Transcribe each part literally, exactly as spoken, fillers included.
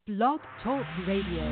Blog Talk Radio.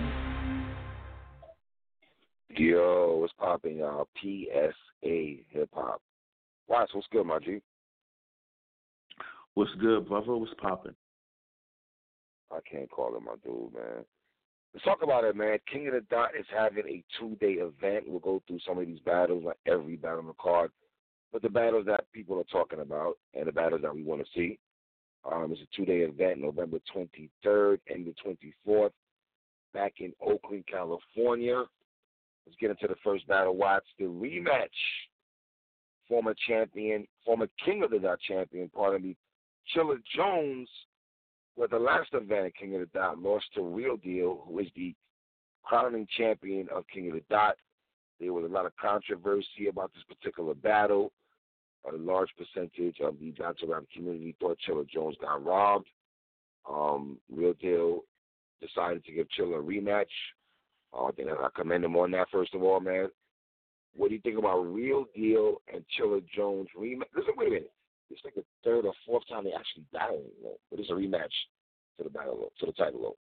Yo, what's poppin', y'all? P S A Hip Hop. Watch, what's good, my G? What's good, brother? What's poppin'? I can't call him my dude, man. Let's talk about it, man. King of the Dot is having a two-day event. We'll go through some of these battles, like every battle on the card, but the battles that people are talking about and the battles that we want to see. Um, it's a two-day event, November twenty-third and the twenty-fourth, back in Oakland, California. Let's get into the first battle. Watch the rematch. Former champion, former King of the Dot champion, pardon me, Chilla Jones, with the last event, King of the Dot, lost to Real Deal, who is the crowning champion of King of the Dot. There was a lot of controversy about this particular battle. A large percentage of the battle rap community thought Chilla Jones got robbed. Um, Real Deal decided to give Chilla a rematch. Uh, I think I commend him on that, first of all, man. What do you think about Real Deal and Chilla Jones rematch? Listen, wait a minute. It's like the third or fourth time they actually battling, you know, but it's a rematch to the battle, to the title.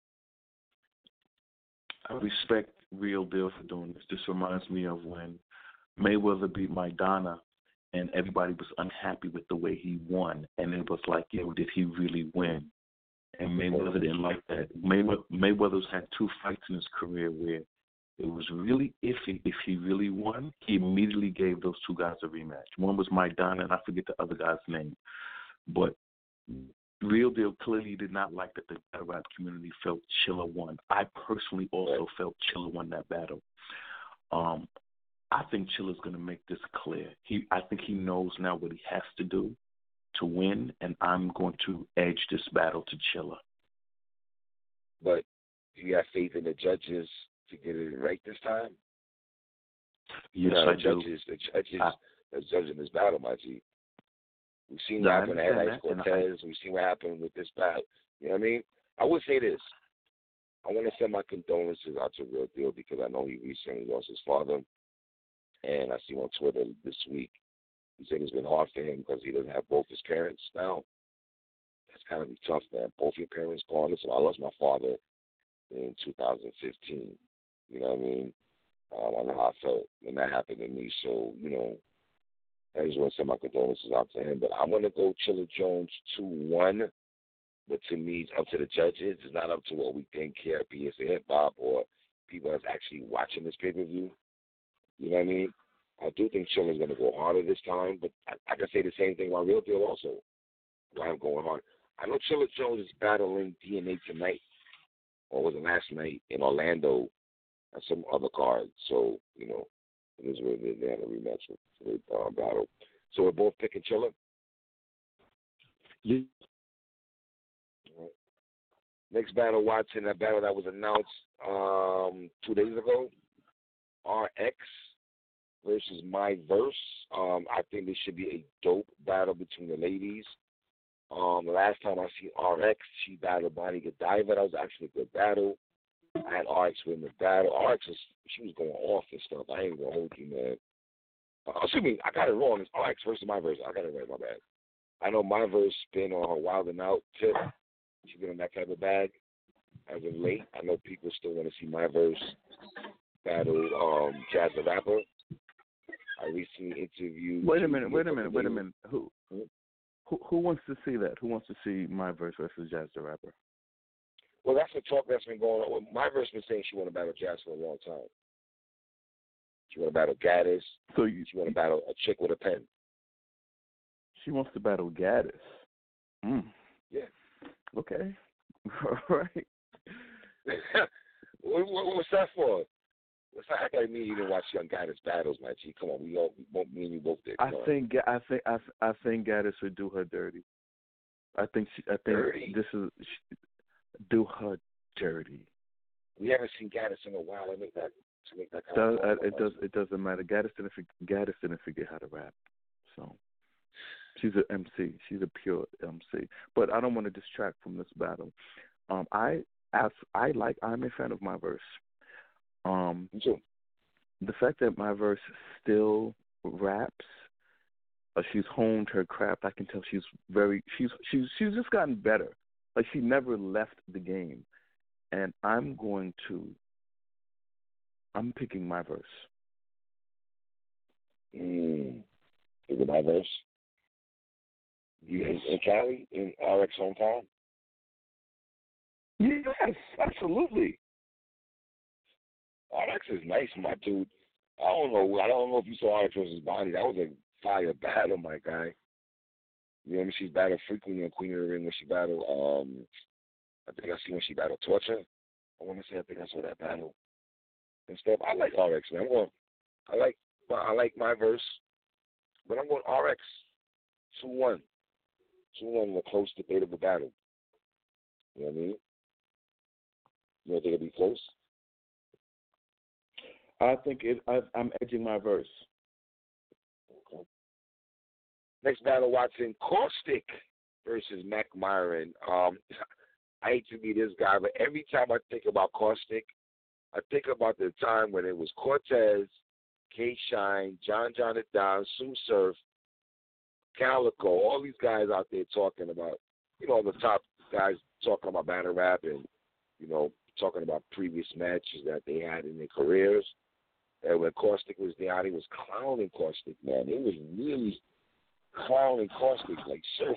I respect Real Deal for doing this. This reminds me of when Mayweather beat Mike Donna, and everybody was unhappy with the way he won, and it was like, yo, did he really win? And Mayweather didn't like that. Mayweather, Mayweather's had two fights in his career where it was really iffy if he really won. He immediately gave those two guys a rematch. One was Mike Donna, and I forget the other guy's name. But Real Deal clearly did not like that the battle rap community felt Chilla won. I personally also felt Chilla won that battle. Um, I think Chilla's going to make this clear. He, I think he knows now what he has to do to win, and I'm going to edge this battle to Chilla. But do you have faith in the judges to get it right this time? Yes, you know, I the do. judges, the judges, I, the judges in this battle, my G. We've seen no, what I happened to understand Alex that, Cortez. We've seen what happened with this battle. You know what I mean? I would say this. I want to send my condolences out to Real Deal because I know he recently lost his father. And I see on Twitter this week, he said it's been hard for him because he doesn't have both his parents now. That's kind of be tough, man. Both your parents gone. Listen, I lost my father in two thousand fifteen. You know what I mean? Um, I know how I felt when that happened to me. So, you know, I just want to send my condolences out to him. But I'm going to go Chilla Jones two one. But to me, it's up to the judges. It's not up to what we think here at P S A Hip Hop or people that's actually watching this pay-per-view. You know what I mean? I do think Chilla's going to go harder this time, but I, I can say the same thing about Real Deal also. Why I'm going hard. I know Chilla Jones is battling D N A tonight, or was it last night in Orlando at some other card. So, you know, it is what it is. They had a rematch for the uh, battle. So we're both picking Chilla? yeah. Right. Next battle, watching that battle that was announced um, two days ago. R X versus My Verse. Um, I think this should be a dope battle between the ladies. Um, the last time I see R X, she battled Bonnie Godiva. That was actually a good battle. I had R X win the battle. R X, was, she was going off and stuff. I ain't going to hold you, man. Uh, excuse me, I got it wrong. It's R X versus My Verse. I got it right, my bad. I know My Verse been on her Wild and Out tip. She's been on that type of bag as of late. I know people still want to see My Verse battle um, Jazz the Rapper. I recently interviewed. Wait a minute, wait a minute, wait a minute. Who, who who wants to see that? Who wants to see My Verse versus Jazz the Rapper? Well, that's the talk that's been going on. My Verse been saying she want to battle Jazz for a long time. She want to battle Gaddis. So you, she want to battle a chick with a pen. She wants to battle Gaddis. Mm. Yeah. Okay. All right. what, what, what's that for? What's that? I got me you didn't watch Young Gaddis battles, my G. Come on, we all, we both, me and you both did. Come I on. think I think I, I think Gaddis would do her dirty. I think she, I think dirty? this is she, do her dirty. We haven't seen Gaddis in a while. I make that to make that kind does, of uh, it does it doesn't matter. Gaddis didn't Gaddis didn't forget how to rap, so she's an M C. She's a pure M C. But I don't want to distract from this battle. Um, I as I like I'm a fan of My Verse. Um, Me too. The fact that My Verse still raps, uh, she's honed her craft. I can tell she's very she's she's she's just gotten better. Like she never left the game. and I'm going to. I'm picking my verse. Mm. Is it my verse? You in, in Cali, in R X hometown? Yes, absolutely. R X is nice, my dude. I don't know. I don't know if you saw R X versus Bonnie. That was a fire battle, my guy. You know, she's battled frequently on Queen of the Ring when she battled. Um, I think I see when she battled Torture. I want to say I think I saw that battle and stuff. I like R X, man. I'm going. I like. I like my verse, but I'm going R X. Two one. Two one in a close, debatable battle. You know what I mean? You don't think it'll be close? I think it. I, I'm edging my verse. Okay. Next battle, Watson, Caustic versus Mac Myron. Um, I hate to be this guy, but every time I think about Caustic, I think about the time when it was Cortez, K-Shine, John John the Don, Sue Surf, Calico, all these guys out there talking about, you know, the top guys talking about battle rap and, you know, talking about previous matches that they had in their careers. And when Caustic was there, he was clowning Caustic, man. He was really clowning Caustic, like Surf.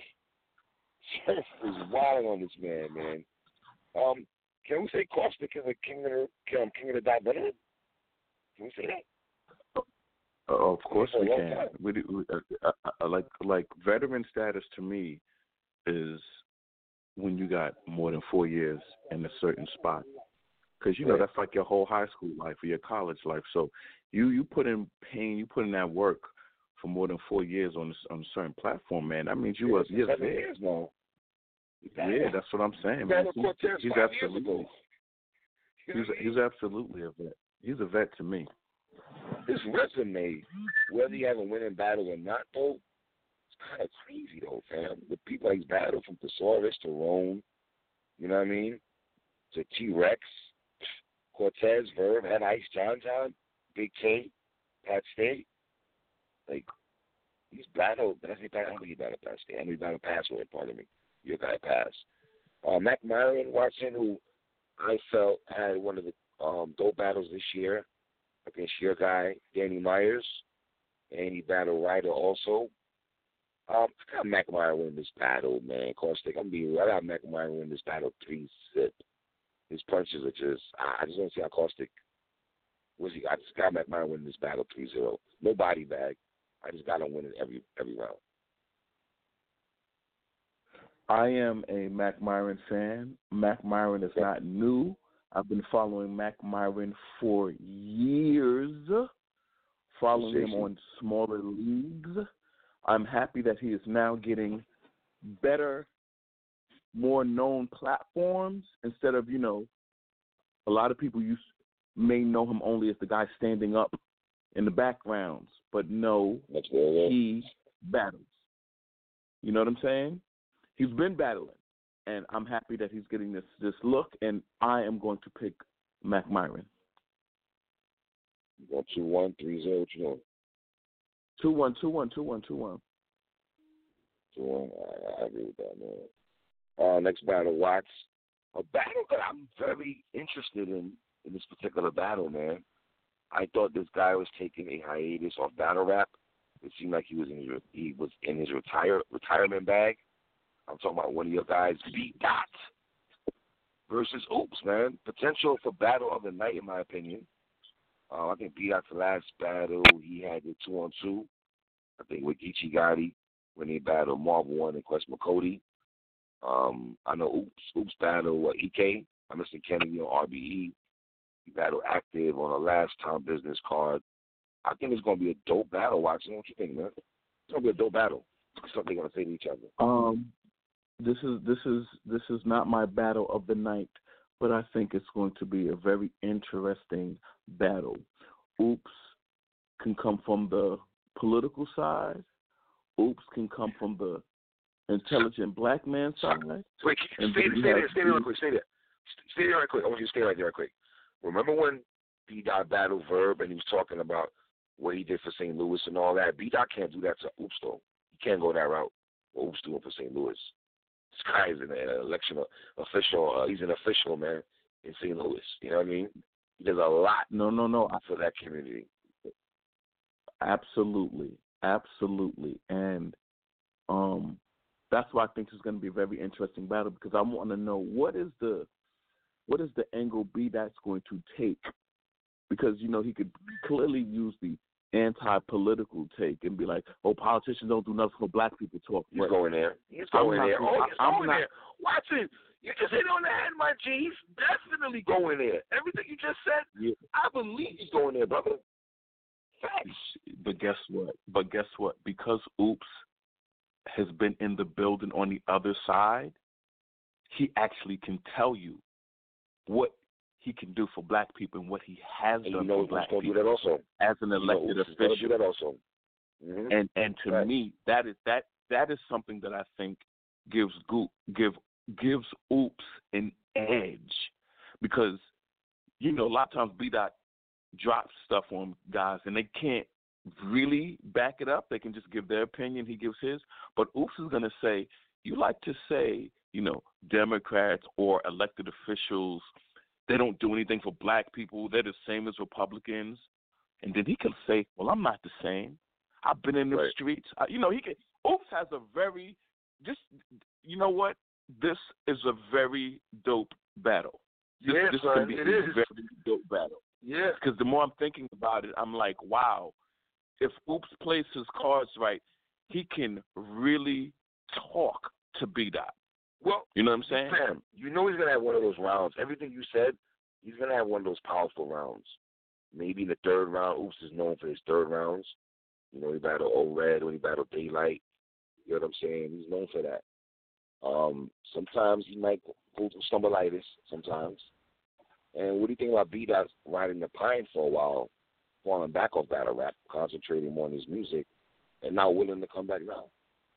Surf was wild on this man, man. Um, can we say Caustic is a king of the um, king of the dot veteran? Can we say that? Uh, of course we can. We, we, uh, uh, like like veteran status to me is when you got more than four years in a certain spot, because you know that's like your whole high school life or your college life. So you you put in pain, you put in that work for more than four years on this, on a certain platform, man. That means you yeah, was you're there. Years now. Yeah, that's what I'm saying, man. He's, he's absolutely. He's he's absolutely a vet. He's a vet to me. His resume, whether he has a winning battle or not, though, it's kind of crazy, though, fam. The people he's battled, from Thesaurus to Rome, you know what I mean, to T-Rex, Cortez, Verb, Head Ice, John John, Big K, Pat State. Like, he's battled. I think I don't think he battled Pat State. I know he battled Password, pardon me. Your guy passed. Uh, Mac Myron, Watson, who I felt had one of the um, dope battles this year against your guy, Danny Myers, and he battled Ryder also. Um, I got Mac Myron win this battle, man. Caustic, I'm being real. I got Mac Myron win this battle three zip. His punches are just, I just don't see how Caustic was he. I just got Mac Myron win this battle three zero. No body bag. I just got him winning every every round. I am a Mac Myron fan. Mac Myron is not new. I've been following Mac Myron for years, following him on smaller leagues. I'm happy that he is now getting better, more known platforms instead of, you know, a lot of people used, may know him only as the guy standing up in the backgrounds, but no, he battles. You know what I'm saying? He's been battling, and I'm happy that he's getting this, this look, and I am going to pick Mac Myron. You go two one, three zero, what you doing? two one, two one, two one, two one. two one, I, I agree with that, man. Uh, next battle, Watts. A battle that I'm very interested in, in this particular battle, man. I thought this guy was taking a hiatus off battle rap. It seemed like he was in his, he was in his retire retirement bag. I'm talking about one of your guys, B-Dot versus Oops, man. Potential for battle of the night, in my opinion. Uh, I think B-Dot's last battle, he had the two-on-two. I think with Geechee Gotti when he battled Marvel One and Quest McCody. Um, I know Oops, Oops battled uh, E K. I'm Mister Kennedy on R B E. He battled Active on a last time business card. I think it's going to be a dope battle, Watson. What you think, man? It's going to be a dope battle. Something they're going to say to each other. Um, this is this is this is not my battle of the night, but I think it's going to be a very interesting battle. Oops can come from the political side. Oops can come from the intelligent black man side. Wait, stay, stay, stay there, stay there real quick, stay there. Stay there right quick. I want you to stay right there right quick. Remember when B-Dot battled Verb and he was talking about what he did for Saint Louis and all that? B-Dot can't do that to Oops, though. He can't go that route. What Oops doing for Saint Louis. This guy is an, an election official. Uh, he's an official, man. in Saint Louis. You know what I mean? There's a lot No, no, no. for that community. Absolutely, absolutely, and um, that's why I think this is going to be a very interesting battle because I want to know what is the what is the angle B that's going to take because you know he could clearly use the anti-political take and be like, oh, politicians don't do nothing for black people talk. He's going there. He's going not, there. Oh, he's I'm going not, there. Watch it. You just hit on the head, my G. He's definitely going there. Everything you just said, yeah. I believe he's going there, brother. Facts. But guess what? But guess what? Because Oops has been in the building on the other side, he actually can tell you what he can do for black people and what he has and done you know for black people do that also. as an elected you know, official. Do that also. Mm-hmm. And and to right. me, that is that that is something that I think gives Goop give gives Oops an edge because you know a lot of times B Dot drops stuff on guys and they can't really back it up. They can just give their opinion. He gives his, but Oops is going to say, "You like to say, you know, Democrats or elected officials." They don't do anything for black people. They're the same as Republicans. And then he can say, well, I'm not the same. I've been in the right. streets. I, you know, he can. Oops has a very, just, you know what? This is a very dope battle. This, yeah, this son, can be it a is. very dope battle. Yeah. Because the more I'm thinking about it, I'm like, wow, if Oops plays his cards right, he can really talk to B-Dot. Well, you know what I'm saying? Sam, you know he's going to have one of those rounds. Everything you said, he's going to have one of those powerful rounds. Maybe in the third round, Oops is known for his third rounds. You know, he battled O-Red when he battled Daylight. You know what I'm saying? He's known for that. Um, sometimes he might go through stumblitis sometimes. And what do you think about B-Dot riding the pine for a while, falling back off battle rap, concentrating more on his music, and not willing to come back now?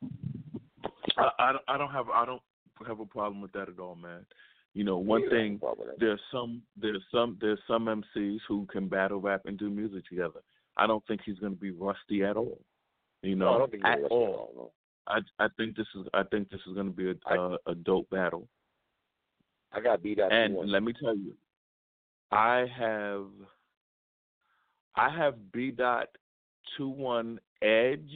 I, I, don't, I don't have I don't have a problem with that at all, man. You know, one yeah, thing there's some there's some there's some M Cs who can battle rap and do music together. I don't think he's going to be rusty at all. You know, no, I don't think at rusty all. At all no. I I think this is I think this is going to be a I, uh, a dope battle. I got beat out. And let me tell you, I have I have B dot two one edge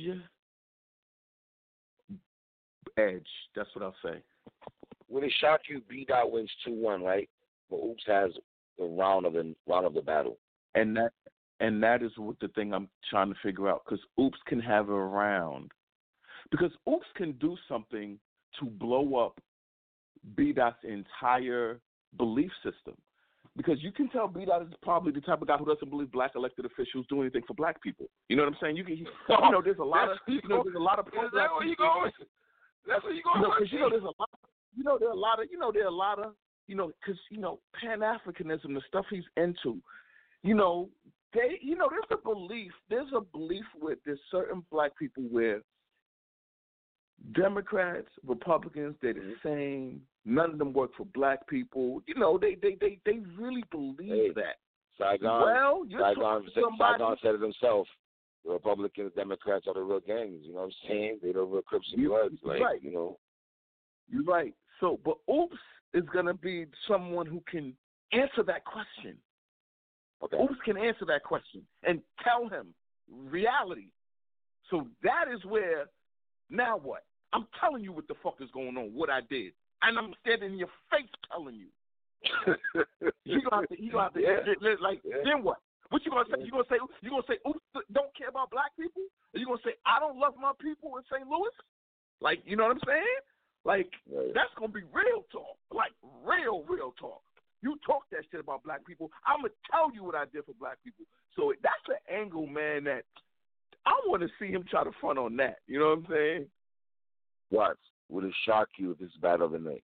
edge. That's what I'll say. When it shock you, B dot wins two one, right? But Oops has the round of the round of the battle. And that and that is what the thing I'm trying to figure out because Oops can have a round. Because Oops can do something to blow up B-Dot's entire belief system. Because you can tell B-Dot is probably the type of guy who doesn't believe black elected officials do anything for black people. You know what I'm saying? You can, you know, there's a lot of, you know, there's a lot of. Is that where you going? That's where you going? You know, because you know, there's a lot. You know, there are a lot of, you know, there are a lot of, you know, because you know, Pan Africanism, the stuff he's into, you know, they, you know, there's a belief, there's a belief with there's certain black people where Democrats, Republicans, they're the same. None of them work for black people. You know, they they, they, they really believe hey, that. Saigon, well, you're Saigon, somebody... Saigon said it himself. The Republicans, Democrats are the real gangs. You know what I'm saying? They're the real Crips and Bloods. Like, right. you know. You're right. So, but Oops is going to be someone who can answer that question. Okay. Oops can answer that question and tell him reality. So that is where, now what? I'm telling you what the fuck is going on, what I did. And I'm standing in your face telling you. you gonna have to, you gonna have to yeah. like, yeah. Then what? What you gonna say? You gonna say you gonna say Oops don't care about black people? Or you gonna say I don't love my people in Saint Louis? Like, you know what I'm saying? Like, right. That's gonna be real talk. Like real, real talk. You talk that shit about black people, I'm gonna tell you what I did for black people. So that's an angle, man, that I want to see him try to front on that. You know what I'm saying? What? Would it shock you if this battle of the night?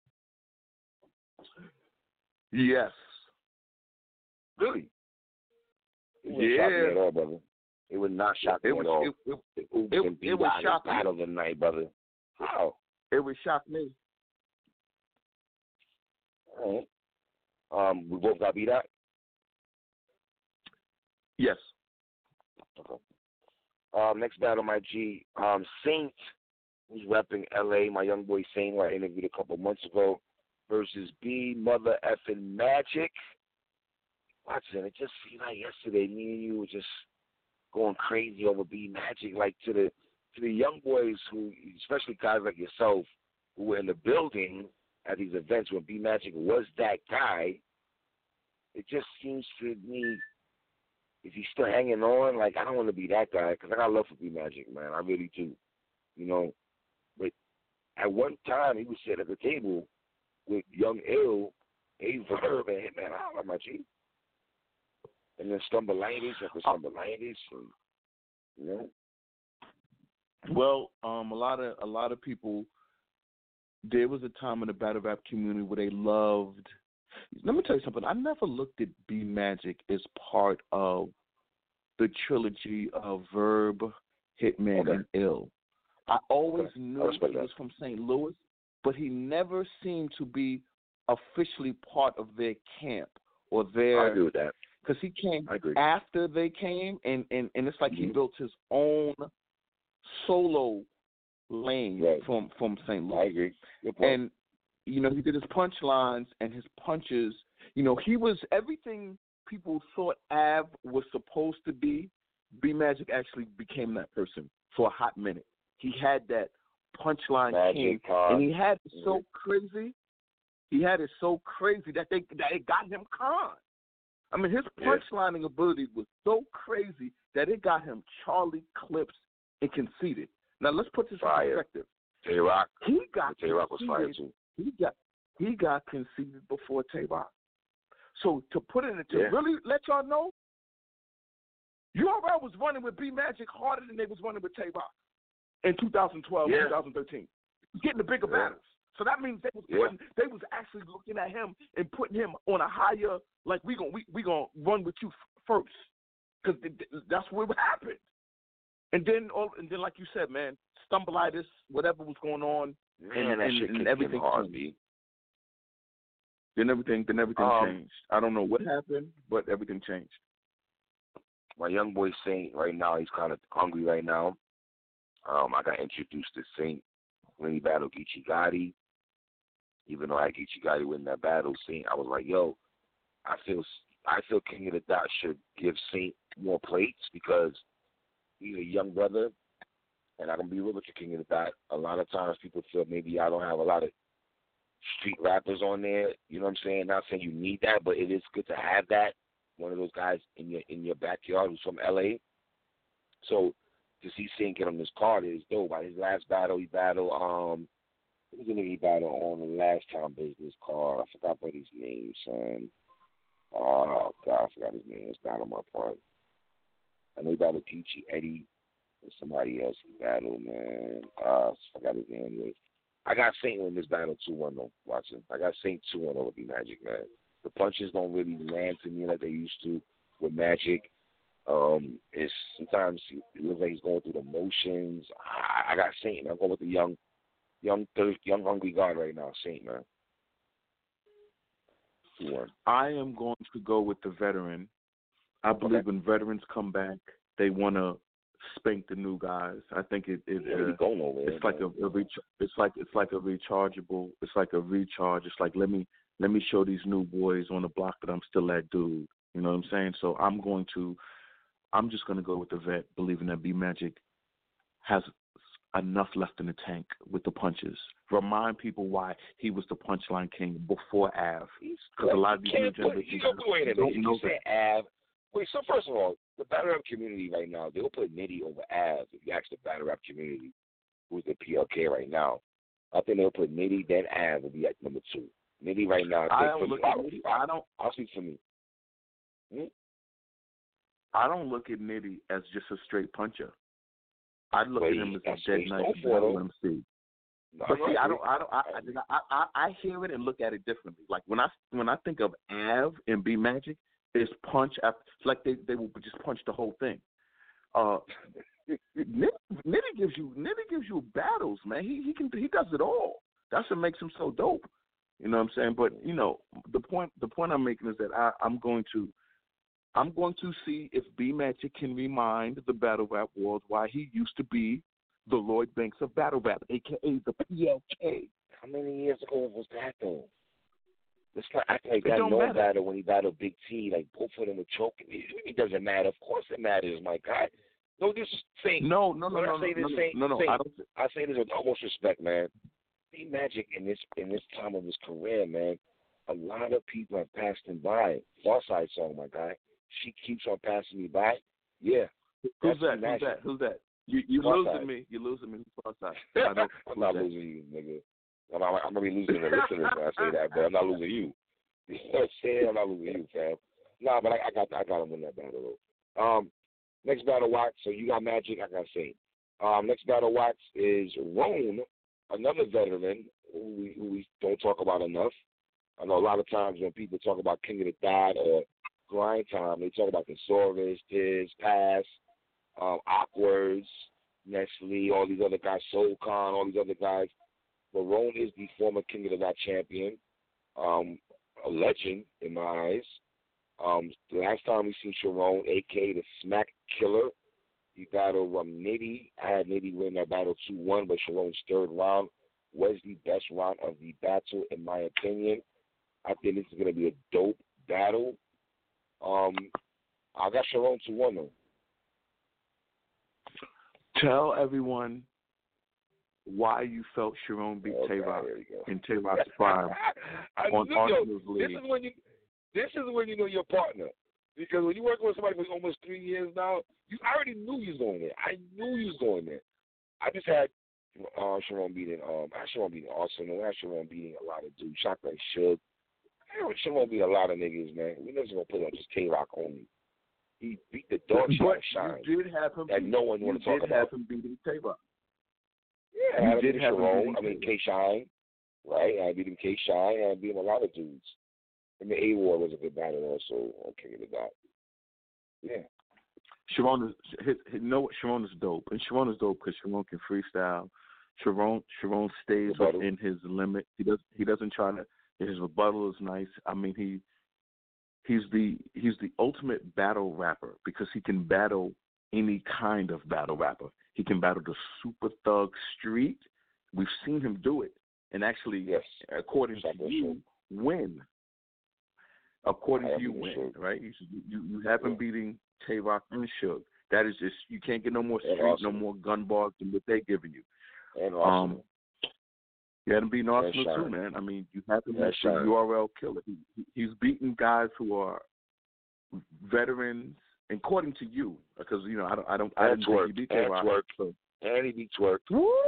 Yes. Really? It wouldn't yeah. shock me at all, brother. It would not shock it me would, at all. It, it, it, it, it, it would shock me. Battle of the night, brother. How? It would shock me. All right. Um, we both got beat out? Yes. Okay. Um, next battle, my G, um, Saint, who's repping L A, my young boy Saint, who I interviewed a couple months ago. versus B Mother Effing Magic. Watching it just feel like yesterday, me and you were just going crazy over B Magic, like to the to the young boys who, especially guys like yourself, who were in the building at these events when B Magic was that guy. It just seems to me, is he still hanging on? Like, I don't want to be that guy because I got love for B Magic, man. I really do, you know. But at one time, he was sitting at the table with Young Ill, A Verb, and Hitman Holla, my G. And then Stumbleitis after Stumbleitis, and you know. Well, um, a lot of a lot of people. There was a time in the battle rap community where they loved. Let me tell you something. I never looked at B Magic as part of the trilogy of Verb, Hitman, Okay. and Ill. I always Okay. knew I he respect that. was from Saint Louis, but he never seemed to be officially part of their camp or their. I agree with that. Because he came I agree. after they came, and, and, and it's like mm-hmm. he built his own solo lane right. from, from Saint Louis. I agree. Good point. And, you know, he did his punchlines and his punches. You know, he was everything people thought Av was supposed to be. B Magic actually became that person for a hot minute. He had that punchline king, and he had it so crazy. He had it so crazy that they that it got him conned. I mean, his punchlining ability was so crazy that it got him Charlie Clips and Conceited. Now let's put this fire. in perspective. Tay Rock. He got Tay Rock was fire too. He got he got conceded before Tay Rock. So to put it into yeah. really let y'all know, U R L was running with B Magic harder than they was running with Tay Rock in two thousand twelve, yeah. twenty thirteen. Getting the bigger yeah. battles. So that means they was yeah. putting, they was actually looking at him and putting him on a higher, like we gonna we we gonna run with you first, because that's what happened. And then all and then like you said, man, Stumbleitis, whatever was going on, man, and, that and, shit and everything hard, changed. Then everything then everything um, changed. I don't know what happened, but everything changed. My young boy Saint right now, he's kind of hungry right now. Um, I got introduced to Saint when he battled Geechee Gotti. Even though I had Geechee Gotti win that battle, Saint, I was like, yo, I feel I feel King of the Dot should give Saint more plates because he's a young brother, and I can be real with you, King of the Dot. A lot of times people feel maybe I don't have a lot of street rappers on there. You know what I'm saying? Not saying you need that, but it is good to have that. One of those guys in your in your backyard who's from L A. So to see Saint get on this card is dope. By his last battle, he battled um, who was the nigga he battled on the last time business card? I forgot what his name, son. Oh God, I forgot his name. It's not on my part. I know he battled Geechee Eddie and somebody else he battled, man. Uh, I forgot his name. Anyway. I got Saint in this battle two one though. Watching, I got Saint two one over B Magic, man. The punches don't really land to me like they used to with Magic. Um, it's sometimes it looks like he's going through the motions. I, I got Saint. I'm going with the young, young, thirst, young hungry god right now, Saint, man. two one. I am going to go with the veteran. I believe okay. when veterans come back, they want to spank the new guys. I think it, it yeah, uh, going over it's there, like a, a reach, it's like it's like a rechargeable. It's like a recharge. It's like let me let me show these new boys on the block that I'm still that dude. You know what I'm saying? So I'm going to, I'm just going to go with the vet, believing that B Magic has enough left in the tank with the punches. Remind people why he was the punchline king before Av. Because a lot of these new generations wait a don't minute. know You said Av. Wait, so first of all, the battle rap community right now, they'll put Nitty over Av. If you ask the battle rap community, who's the P L K right now, I think they'll put Nitty, then Av will be at number two. Nitty right now, I don't look at Nitty. I don't. I'll speak for me. Hmm? I don't look at Nitty as just a straight puncher. I look Wait, at him as that's a dead what nice he's known for, M C. No, But see, I I don't, I don't, I, I, I, I hear it and look at it differently. Like when I, when I think of Av and B Magic, it's punch after. It's like they, they will just punch the whole thing. Uh, Nitty, Nitty gives you, Nitty gives you battles, man. He, he can, he does it all. That's what makes him so dope. You know what I'm saying? But you know, the point, the point I'm making is that I, I'm going to. I'm going to see if B Magic can remind the battle rap world why he used to be the Lloyd Banks of battle rap, aka the P L K. How many years ago was that though? Let's not act like It that don't no matter. battle when he battled Big T, like both of them were choking. It, it doesn't matter. Of course it matters, my guy. No, this saying No, no, no, when no, I say no, this, no, saying, no, no. saying, I don't. I say this with utmost respect, man. B Magic in this in this time of his career, man. A lot of people have passed him by. Far Side song, my guy. She keeps on passing me by. Yeah. Who's That's that? B Who's Magic. that? Who's that? You you Far losing Side. me. You're losing me. Far Side. I don't, I'm not that? losing you, nigga. I'm, I'm, I'm gonna be losing the listeners when I say that, but I'm not losing you. You know what I'm saying? I'm not losing you, fam. Nah, but I, I got I got him in that battle though. Um, next battle watch. So you got Magic, I got Saint. Um, next battle watch is Roan, another veteran who we, who we don't talk about enough. I know a lot of times when people talk about King of the Dot or Grind Time, they talk about Thesaurus, Tiz, Pass, um, Awkwards, Nestle, all these other guys, Soul Khan, all these other guys. But Roan is the former King of the Dot champion, um, a legend in my eyes. Um, the last time we seen Sharon, a k a the Smack Killer, he battled um, Nitty. I had Nitty win that battle two one, but Sharon's third round was the best round of the battle, in my opinion. I think this is going to be a dope battle. Um, I got Sharon two one, though. Tell everyone why you felt Sharon beat Okay, Tay-Rock here we go. in Tay-Rock's prime on knew, Arsenal's yo, League. This is when you, this is when you know your partner, because when you work with somebody for almost three years now, you I already knew you was going there. I knew you was going there. I just had uh, Sharon beating um, I had Sharon beating Arsenal. I had Sharon beating a lot of dudes. Chocolate Suge. I had Sharon beat a lot of niggas, man. We never gonna put on just Tay-Rock only. He beat the dog shit out of Shine. You did have him. That no one want to talk did about. have him beating Tay-Rock. Yeah, You I had did him have him Sharon. beating I mean, Tay-Rock. K-Shine, right? I beat him K-Shine, and I beat him a lot of dudes. And the A-War was a good battle also on King of the Dot. Yeah. Sharon is his, his, no, Sharon is dope, and Sharon is dope because Sharon can freestyle. Sharon Sharon stays Rebuttal. within his limit. He does he doesn't try to. His rebuttal is nice. I mean he he's the he's the ultimate battle rapper because he can battle any kind of battle rapper. He can battle the super thug street. We've seen him do it, and actually, Yes. according to you, win. According to you, win. win, right? You, you you have him beating Tay-Rock and Suge. That is just, you can't get no more street, Arsenal. no more gun bars than what they're giving you. And Arsenal. Um, you had him beating Arsenal Shine. too, man. I mean, you have him And as the Shine. U R L killer. He, he, he's beating guys who are veterans, according to you, because you know I don't I don't I And didn't think Twerk. you beat And Tay-Rock. Twerk. So. And he beat Twerk.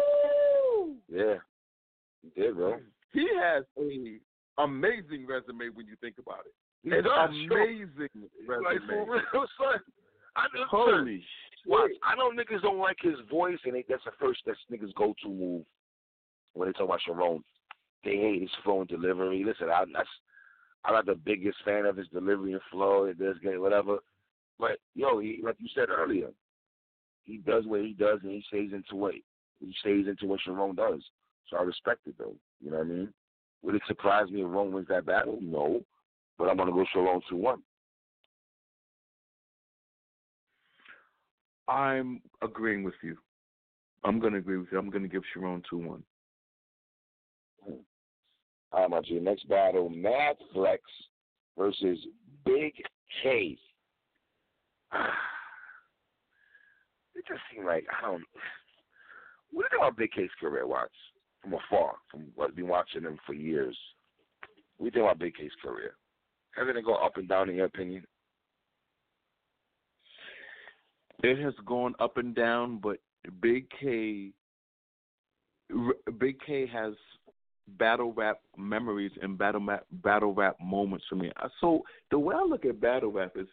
Woo! Yeah. He did, bro. He has a amazing resume when you think about it. He It's does, amazing resume. Like, for real, son. I know, Holy shit. Watch, I know niggas don't like his voice, and they, that's the first that's niggas' go-to move when they talk about Sharon. They hate his flow and delivery. Listen, I, that's, I'm not the biggest fan of his delivery and flow and this, game, whatever. But, yo, he, like you said earlier, he does what he does, and he stays into what he stays into what Sharon does. So I respect it, though. You know what I mean? Would it surprise me if Sharon wins that battle? No. But I'm going to go Sharon two one. I'm agreeing with you. I'm going to agree with you. I'm going to give Sharon two one. All right, my G. Next battle, Mad Flex versus Big K. It just seemed like, I don't what do you think about Big K's career, Watch? From afar, from what I've been watching him for years. What do you think about Big K's career? Everything go up and down in your opinion? It has gone up and down, but Big K, Big K has battle rap memories and battle rap, battle rap moments for me. So the way I look at battle rap is,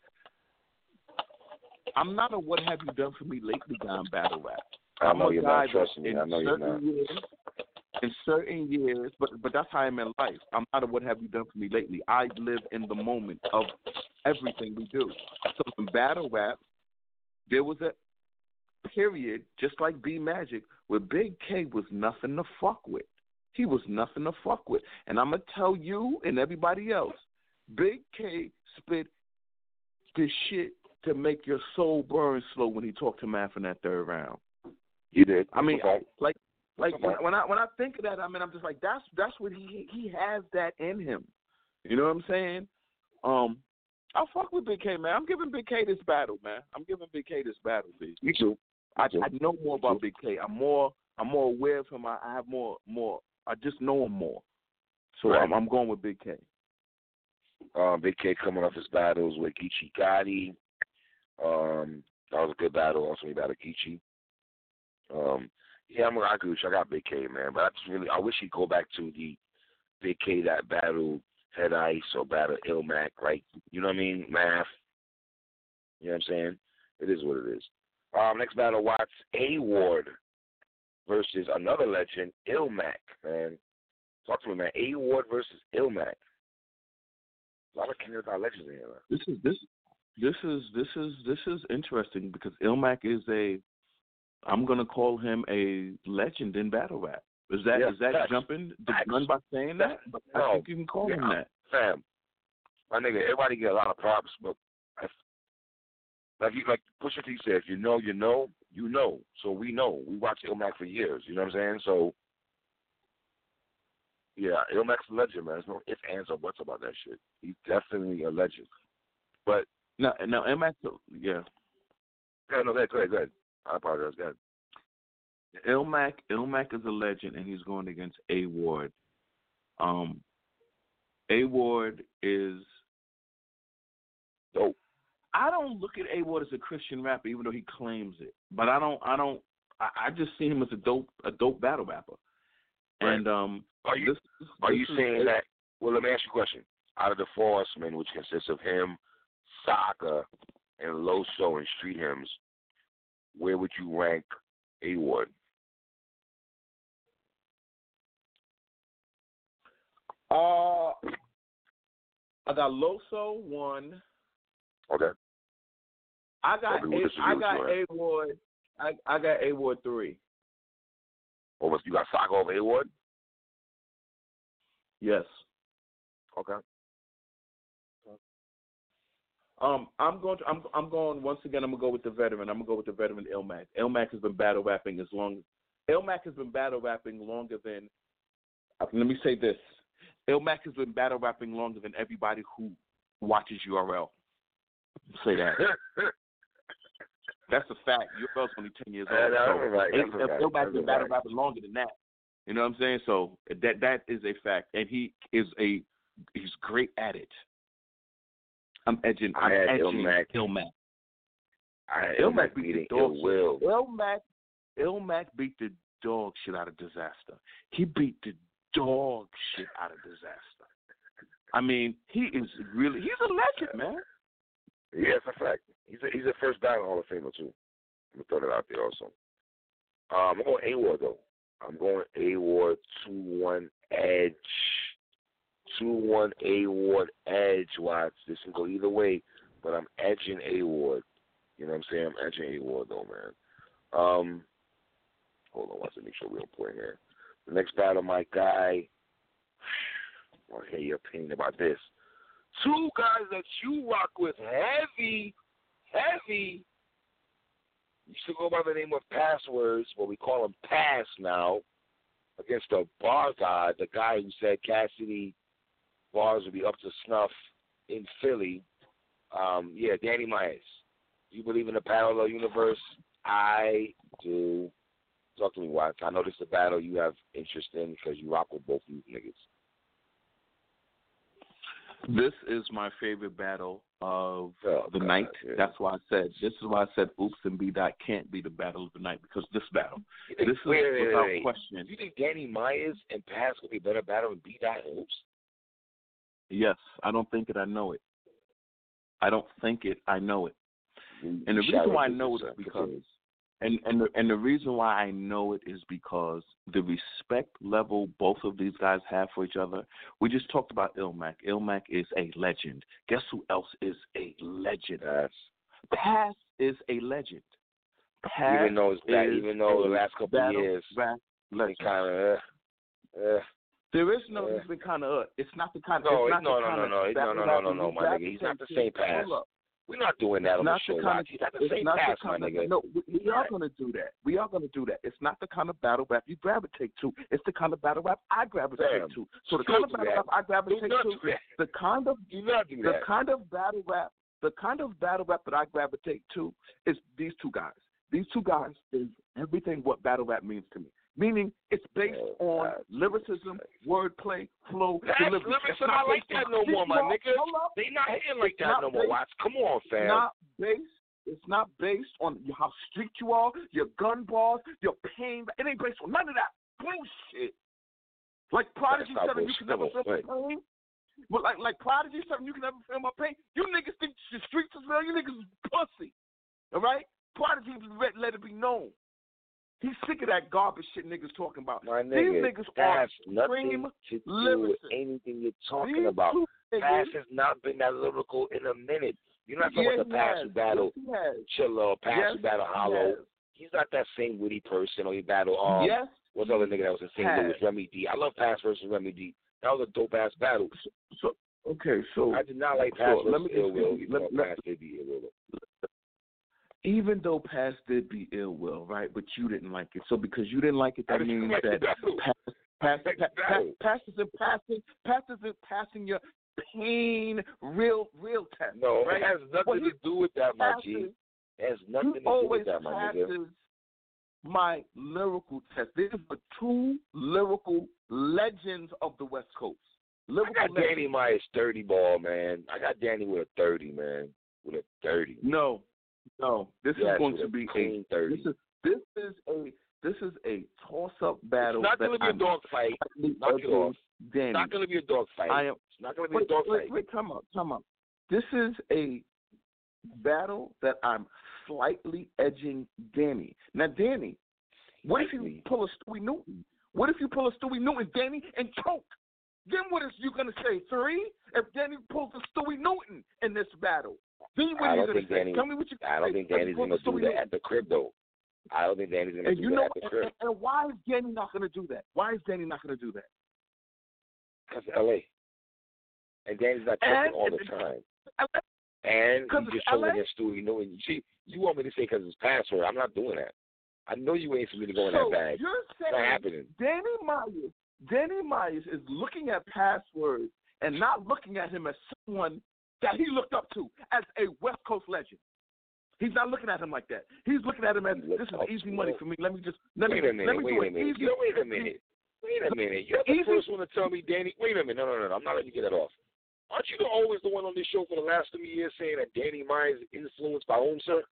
I'm not a what have you done for me lately guy in battle rap. I I'm know a you're guy not trusting me. in I know you're not. Years, in certain years, but but that's how I'm in life. I'm not a what have you done for me lately. I live in the moment of everything we do. So in battle rap, there was a period, just like B Magic, where Big K was nothing to fuck with. He was nothing to fuck with. And I'm going to tell you and everybody else, Big K spit this shit to make your soul burn slow when he talked to Math in that third round. You did. I mean, okay. like, like okay. when, when I when I think of that, I mean, I'm just like, that's that's what he he has that in him. You know what I'm saying? Um, I fuck with Big K, man. I'm giving Big K this battle, man. I'm giving Big K this battle, B. Me too. I, I know more about Big K. I'm more I'm more aware of him. I, I have more more. I just know him more. So right. I'm, I'm going with Big K. Um, Big K coming off his battles with Geechee Gotti. Um, that was a good battle. Also, he battled Geechee. Um, yeah, I'm I agree with you. I got Big K, man. But I just really I wish he'd go back to the Big K that battled Head Ice or battled Ilmac, right? You know what I mean? Math. You know what I'm saying? It is what it is. Um, next battle, Watts A Ward versus another legend, Ilmac, man. Talk to me, man. A Ward versus Ilmac. A lot of King of the Dot legends in here, man. This is this this is this is this is interesting because Ilmac is a I'm gonna call him a legend in battle rap. Is that yeah, is that facts. jumping the Facts. gun by saying that? But no, I think you can call yeah, him that. Fam, my nigga, everybody get a lot of props, but I, like you like Pusha T said, you know, you know, you know. So we know. We watched Ilmac for years. You know what I'm saying? So yeah, Ilmac's a legend, man. There's no ifs, ands, or buts about that shit. He's definitely a legend. But no, no, Ilmac, yeah. Yeah, no, go ahead, go ahead, go ahead. I apologize. Go ahead. Ilmac, Ilmac is a legend, and he's going against A Ward. Um, A Ward is dope. I don't look at A Ward as a Christian rapper, even though he claims it. But I don't, I don't, I, I just see him as a dope, a dope battle rapper. Right. And um, are you this, are this you saying that? Well, let me ask you a question. Out of the four horsemen, which consists of him, Saka, and Loso and Street Hymns, where would you rank A Ward? Uh, I got Loso one. Okay. I got a, I got A Ward. I I got A Ward three. Oh, you got Saka over A Ward? Yes. Okay. Um, I'm going. To, I'm. I'm going once again. I'm gonna go with the veteran. I'm gonna go with the veteran Ilmac. Ilmac has been battle rapping as long. Ilmac has been battle rapping longer than. Uh, let me say this. Ilmac has been battle rapping longer than everybody who watches U R L. Say that. That's a fact. U R L's only ten years old. Yeah, so right. Ilmac's been battle rapping longer than that. You know what I'm saying? So that that is a fact, and he is a he's great at it. I'm edging. I'm I had edging Ilmac. Ilmac. I had Ilmac Ilmac beat beating the dog Ill Will. Ilmac, Ilmac beat the dog shit out of Disaster. He beat the dog shit out of Disaster. I mean, he is really he's a legend, man. Yeah, it's a fact. He's a he's a first battle Hall of Famer too. Let me throw that out there also. Um, I'm going A Ward though. I'm going A Ward two one Edge. two one A Ward Edge, Watts. This can go either way, but I'm edging A Ward. You know what I'm saying? I'm edging A Ward though, man. Um, hold on, let's make sure we're on point here. The next battle, my guy. I want to hear your opinion about this. Two guys that you rock with, heavy, heavy. Used to go by the name of Passwords, but we call him Pass now. Against the bar god, the guy who said Cassidy bars would be up to snuff in Philly. Um, yeah, Danny Myers. Do you believe in a parallel universe? I do. Talk to me, Watts. I know this is a battle you have interest in because you rock with both of these niggas. This is my favorite battle of oh, the God, night. yeah. That's why I said this is why I said Oops and B Dot can't be the battle of the night because this battle, think, this is wait, wait, without wait, wait. question. Do you think Danny Myers and Pass would be a better battle than B Dot and Oops? Yes, I don't think it. I know it. I don't think it. I know it. You, and the you reason why I this, know it uh, is because, continue. and and the, and the reason why I know it is because the respect level both of these guys have for each other. We just talked about Ilmac. Ilmac is a legend. Guess who else is a legend? Pass. Pass is a legend. Pass even though it's that, even though the last couple of years, it kind of. Uh, uh, There is no. Yeah. He's been kind of. Uh, it's not the kind. No, it's not no, the no, kind no, of no, no, no, no, no, no, my battle nigga. He's rap not the same Pass. Hold up. We're not doing that on not the show. The kind of, it's not the it's same not pass, the kind my of, nigga. No, we, we are going to do that. We are going to do that. It's not the kind of battle rap you gravitate to. It's the kind of battle rap I gravitate Damn. to. So the Do kind of that. battle rap I gravitate do not to, do that. the kind of do not do the that. kind of battle rap, the kind of battle rap that I gravitate to is these two guys. These two guys is everything what battle rap means to me. Meaning it's based Oh, on God, lyricism, wordplay, flow, That's delivery. lyrics It's are not like based that on- no more, my Hold nigga. hold up. They not hitting like It's that not no more. based- Watch, come on, fam. Not based. It's not based on how street you are, your gun bars, your pain. It ain't based on none of that bullshit. Like Prodigy That's not said, you can never feel bullshit. my pain. But like like Prodigy said, you can never feel my pain. You niggas think the streets is real. You niggas is pussy. All right? Prodigy let, let it be known. He's sick of that garbage shit niggas talking about. My These nigga, niggas that are has nothing extreme to do lyricists. with anything you're talking These about. two Pass niggas, has not been that lyrical in a minute. You're not talking yeah, about the he Pass has. who battle Yes, he has. Chilla or Pass Yes, who battle he Hollow. has. He's not that same witty person, or he battle um Yes, what's the other nigga that was in Saint has. Louis, Remy D. I love Pass versus Remy D. That was a dope ass battle. So okay, so I did not like Pass so let versus me Ill Will. let, Even let, though let, Pass did be Ill Will. even though Pass did be ill will, right? But you didn't like it. So because you didn't like it, I that didn't means like the that battle. Pass, pass, Like pass, the pass, battle. pass isn't passing, pass isn't passing your pain, real, real test. No, right? it has nothing Well, he to do with that, my passes, G. It has nothing he to do always with that, my passes nigga. my lyrical test. These are two lyrical legends of the West Coast. I Lyrical got legends. Danny Myers thirty ball, man. I got Danny with a thirty, man. With a thirty. No, no. This Yes, is going with to a be clean a thirty. this is this is a this is a toss up battle. It's not that going to be a I'm dog fight. slightly Knock it off. against Danny. It's not going to be a dog fight. I am. It's not going to be Wait, a dog wait, fight. wait, come up, come up. This is a battle that I'm slightly edging Danny. Now, Danny, what if you Slightly. pull a Stewie Newton? What if you pull a Stewie Newton, Danny, and choke? Then what is you going to say? Three? If Danny pulls a Stewie Newton in this battle, then what I are you don't going think to say? Danny. Tell me what you I don't say. think If he Danny's pulls going a to do Stewie that Newton. at the crib, though. I don't think Danny's going to And do you that know, at the and, crib. and, and why is Danny not going to do that? Why is Danny not going to do that? Because L A. And Danny's not And- choking all the and- time. L A And 'Cause you it's just choking L A? against Stewie. You know, and you see, you want me to say because it's password. I'm not doing that. I know you ain't for me to go in So that bag. you're It's saying not happening. Danny Myers, Danny Myers is looking at passwords and not looking at him as someone that he looked up to as a West Coast legend. He's not looking at him like that. He's looking at him as He looked this is up easy to money him. for me. Let me just let Wait me a minute. let me Wait do a it minute. easy. Yo, wait a minute. Wait a minute. You're the Easy. first one to tell me, Danny. Wait a minute. No, no, no, no. I'm not letting you get that off. Aren't you the, always the one on this show for the last three years saying that Danny Myers is influenced by whom, sir?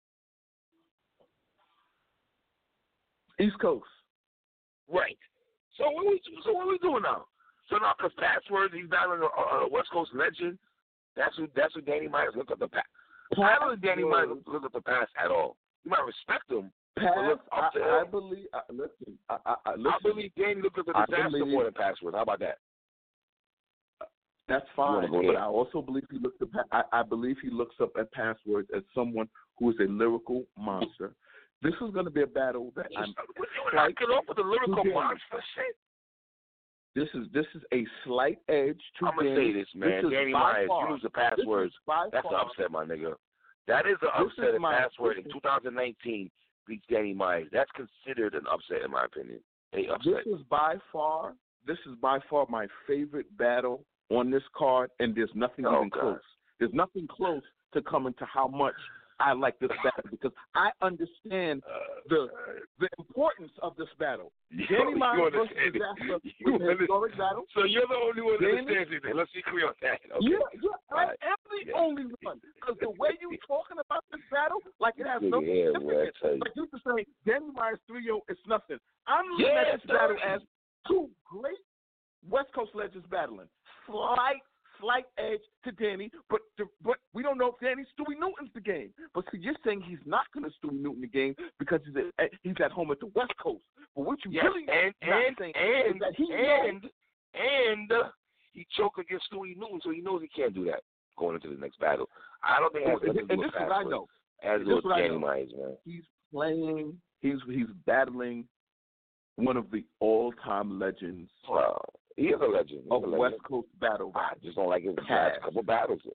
East Coast. Right. So what we so what we doing now? So now, because passwords, he's battling a, a West Coast legend. That's who. That's who Danny Myers look up the past. I don't think Danny Myers look up the past at all. You might respect him. Pass. look, I, I'm I believe. I, listen. I, I, I, listen. I believe Danny looked up the I disaster believe- more than passwords. How about that? That's wanna fine, go but there? I also believe he looks up. I, I believe he looks up at passwords as someone who is a lyrical monster. This is going to be a battle that I'm. Would you knock it off with the lyrical Danny. monster shit? This is this is a slight edge to I'm gonna Danny. say this, man. This is Danny by Myers, far- you lose the this is passwords. by That's an far- upset, my nigga. That is an This upset is if my- password this in is- two thousand nineteen beats Danny Myers. That's considered an upset, in my opinion. A upset. This is by far. This is by far my favorite battle on this card, and there's nothing Oh, even God. close. There's nothing close to coming to how much I like this battle because I understand the the importance of this battle. Danny you Myers versus understand it. Disaster You was an historic understand. battle. So you're the only one that Danny- understands it. Let's be clear on that. Okay. Yeah, yeah, I Right. am the Yeah. only one. Because the way you talking about this battle, like it has no Yeah, boy, I significance. tell you. Like you just saying, Danny Myers three oh is nothing. I'm looking Yeah, at this battle thirty. as two great West Coast legends battling. Slight, slight edge to Danny, but the, but we don't know if Danny Stewie Newton's the game. But see, you're saying he's not going to Stewie Newton the game because he's at, he's at home at the West Coast. But what you Yes, really and not and saying and is that he and knows- and uh, he choked against Stewie Newton, so he knows he can't do that going into the next battle. I don't think it has and, nothing to and do this with is what I passwords. know. It has to This do with is what I Danny know. Myers, man. He's playing. He's he's battling one of the all-time legends Wow. He is a legend. He's of a legend. West Coast battle I rap. just don't like his Pass. last couple battles.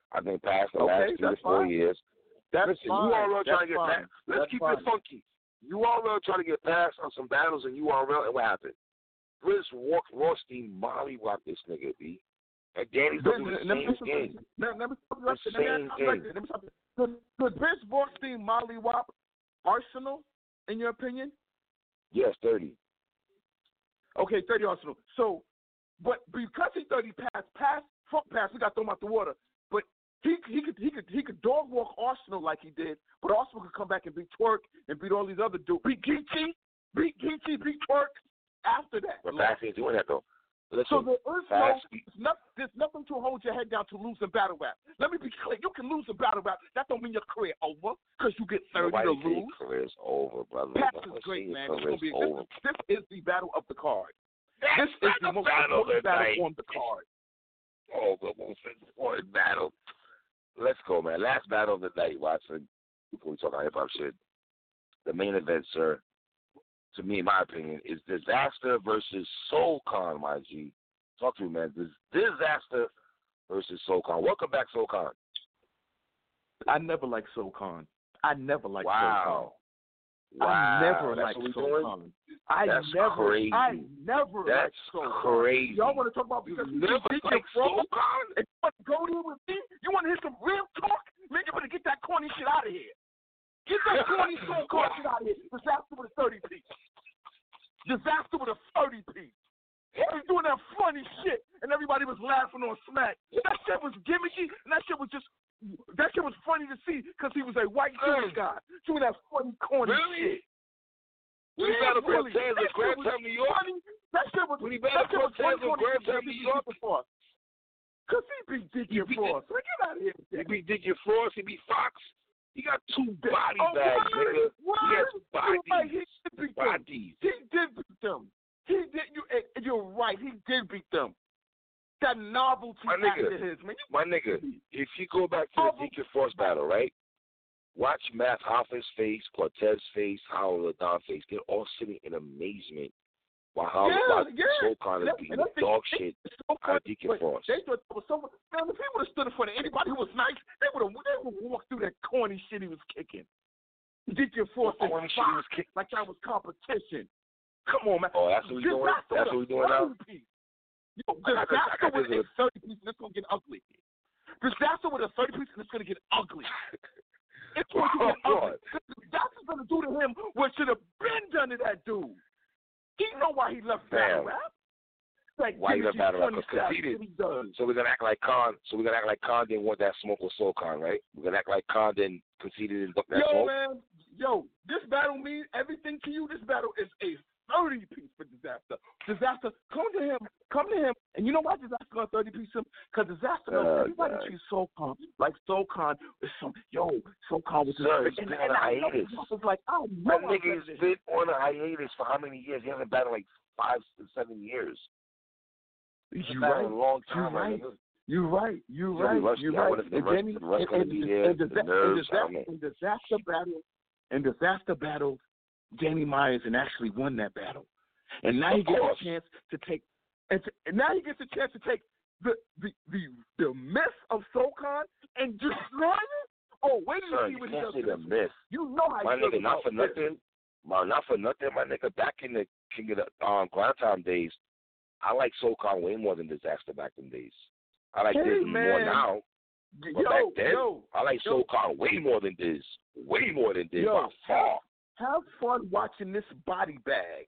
I think past the Okay, last three to that's four fine. years. That's Listen, fine. U R L That's trying to get fine. past. Let's That's keep fine. it funky. U R L trying to get past on some battles in U R L, and what happened? Briz walk Rothstein Molly rock this nigga, B. And Danny's gonna do the same game. Let me stop you The right there. same Let me right thing. there. Let me stop you. Could, could Briz Rothstein mollywop Arsenal, in your opinion? Yes, thirty. Okay, thirty Arsenal. So, but because he thirty pass, pass, front pass, we got to throw him out the water. But he he could he could he could dog walk Arsenal like he did, but Arsenal could come back and beat Twerk and beat all these other dudes. Beat Geechee, beat Geechee, beat Twerk after that. But Fast ain't doing that though. Listen, So there is no, Fast, there's, not, there's nothing to hold your head down to lose a battle rap. Let me be clear. You can lose a battle rap. That don't mean your career over because you get thirty nobody to say lose. career's over, brother. Pass Nobody is great, say man. It's gonna career's be, over. this, this is the battle of the card. That's This is not the most battle important battle tonight. on the card. Oh, the most important battle. Let's go, man. Last battle of the night, Watson. Before we talk about hip hop shit, the main event, sir. To me, in my opinion, is Disaster versus Soul Khan, my G. Talk to me, man. This Disaster versus Soul Khan. Welcome back, Soul Khan. I never liked Soul Khan. I never liked Wow. Soul Khan. Wow. I never That's liked what we Soul doing? Khan. I That's never, crazy. I never That's liked Soul crazy. Khan. Y'all want to talk about You because never you like Soul fraud? Khan? And you want to go there with me? You want to hear some real talk? Man, you better get that corny shit out of here. Get that corny Soul Khan shit out of here. Disaster with a thirty piece. Disaster with a thirty piece. He was doing that funny shit, and everybody was laughing on Smack. That shit was gimmicky, and that shit was just, that shit was funny to see because he was a white Jewish guy doing that funny, corny Really? shit. When he Yeah, battled really. Cortez That in shit Grand was Town, New York? funny. That shit was, When he that battled shit was Cortez funny, in corny Grand shit Town, New York? Frost. Because he beat Dickie He beat Frost. Man, get out of here. He beat Dickie Frost. He beat Fox. He got two body Oh, bags, what? nigga. What? He has You're bodies. right. He did beat them. Bodies. He did beat them. He did. You, and you're right. He did beat them. That novelty My nigga. factor his man. My nigga, if you go back to the Dickie Frost battle, right? Watch Math Hoffa's face, Cortez's face, Howard Ladon face. They're all sitting in amazement while Howard Yeah, yeah. Soul Khan is And beating I the think- dog they- shit it's so out funny, of Dickie but Frost. They thought it was so. Man, if he would have stood in front of anybody who was nice, they would have. They would walk through that corny shit he was kicking. Dickie Frost and Corny shit he was Fox kicking. like that was competition. Come on, man. Oh, that's what we doing? Disaster That's with what we a doing now? thirty piece. Yo, I got this- I disaster got with this a with- thirty piece, and it's gonna get ugly. Disaster with a thirty piece, and it's gonna get ugly. It's going to get Oh, ugly. Disaster's gonna do to him what should have been done to that dude. He know why he left battle Damn. rap. Like, Why you give left me battle rap? funny Because stuff. he did. He does. So we're gonna act like Khan. So we're gonna act like Khan didn't want that smoke with Soul Khan, right? We're gonna act like Khan didn't conceded and book that Yo, smoke. man. Yo, this battle means everything to you. This battle is a thirty piece for Disaster. Disaster, come to him. Come to him. And you know why Disaster got thirty piece him? Because Disaster knows Oh, everybody God. treats Soul Khan like Soul Khan is some, yo, Soul Khan was Sir, just, he's and, been and on a I know hiatus. Disaster's like, I My know I'm nigga has better than been him. on a hiatus for how many years? He hasn't battled like five to seven years. He's You battled right. a long You time, my right. nigga. You're right. You're He's gonna be right. rusty. You're I right. wonder if the And rest- then he- the rest and- gonna and- be and there, disa- the nerves, and I disaster, don't know. and disaster battle, and disaster battle, Danny Myers and actually won that battle, and now he Of gets course. a chance to take, and, to, and now he gets a chance to take the the the, the myth of Soul Khan and destroy it. Oh, wait till Sir, you see you what he can't does. say to the this. myth. You know how My he feels nigga, not about for this. nothing. My, not for nothing, my nigga. Back in the King of the um, Grind Time days, I like Soul Khan way more than Disaster back in days. I like Hey, this more man. now. But Yo, back then, yo, I like yo. Soul Khan way more than this. Way more than this. Yo. By far. Have fun watching this body bag.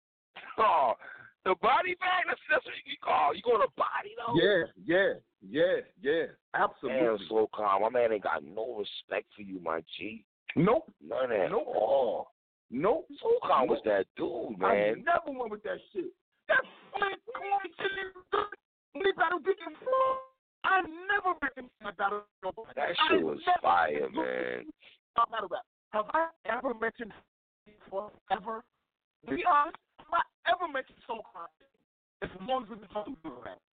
Oh, the body bag? That's, that's what you call. You going to body, though? Yeah, yeah, yeah, yeah. Damn, Absolutely. Soul Khan. My man ain't got no respect for you, my G. Nope. None at Nope. all. Nope. Soul Khan was Nope. that dude, I man. never went with that shit. That funny corny shit when he battled Dickie Frost. I never reckon I battled nobody. That I shit was never- fire, man. I battle rap. Have I ever mentioned Dickie Frost ever? To be honest, have I ever mentioned Soul Khan? As long as we've been talking about rap.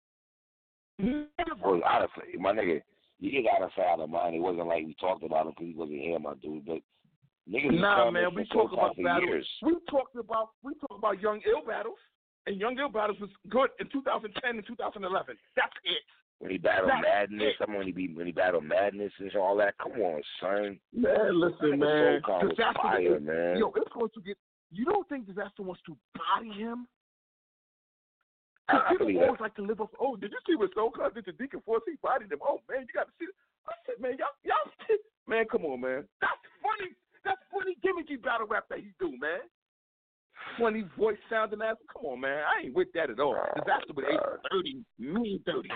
Never. Well, out of my nigga, you get out of out of mind. It wasn't like we talked about him because he wasn't here, my dude. But niggas was Nah, coming man, for we Soul talk Khan about for battles. years. We talked about we talked about Young Ill battles, and Young Ill battles was good in two thousand ten and two thousand eleven. That's it. When he battled That's Madness, it. I mean, when he be when he battled Madness and all that. Come on, son. Man, listen, man. Soul was Disaster fire, is, man. Yo, it's going to get. You don't think Disaster wants to body him? I, Because I people believe always that. like to live up. Oh, did you see what Soul Cuz did to Deacon Force? He bodied him. Oh man, you got to see. I said, man, y'all, y'all, man, come on, man. That's funny. That's funny gimmicky battle rap that he do, man. Funny voice sounding ass. Come on, man. I ain't with that at all. Oh, Disaster with God. eight thirty, mean thirty.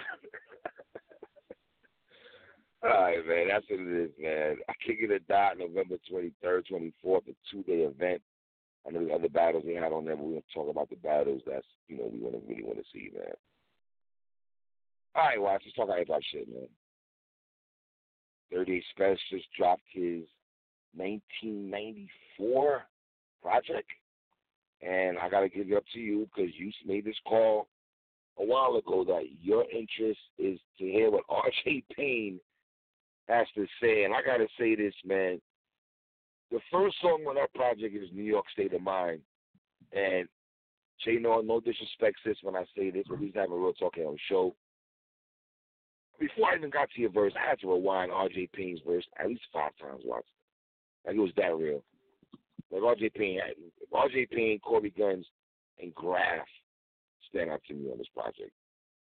All right, man. That's what it is, man. I kick it a dot November twenty-third, twenty-fourth, a two-day event. I know the other battles we had on there, but we're going to talk about the battles that's, you know, we want to really want to see, man. All right, Watch. Let's talk about hip-hop shit, man. thirty-eight Special just dropped his nineteen ninety-four project. And I got to give it up to you because you made this call a while ago that your interest is to hear what R J Payne has to say. And I got to say this, man. The first song on that project is New York State of Mind. And, Jay, no, no disrespect, sis, when I say this, but we just have a real talking on the show. Before I even got to your verse, I had to rewind R J Payne's verse at least five times, Watch. Like, it was that real. Like, R J Payne, R J Payne, Corey Guns, and Graf stand out to me on this project.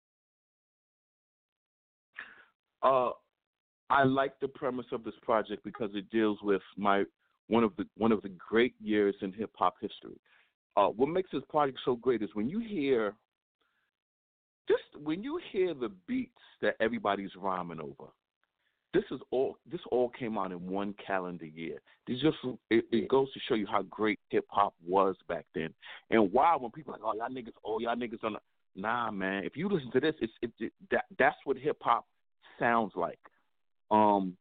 Uh, I like the premise of this project because it deals with my one of the one of the great years in hip hop history. Uh, what makes this project so great is when you hear just when you hear the beats that everybody's rhyming over. This is all. This all came out in one calendar year. This just it, it goes to show you how great hip hop was back then, and why when people are like, oh y'all niggas, oh y'all niggas on, nah man. If you listen to this, it's it, it that that's what hip hop sounds like. Um,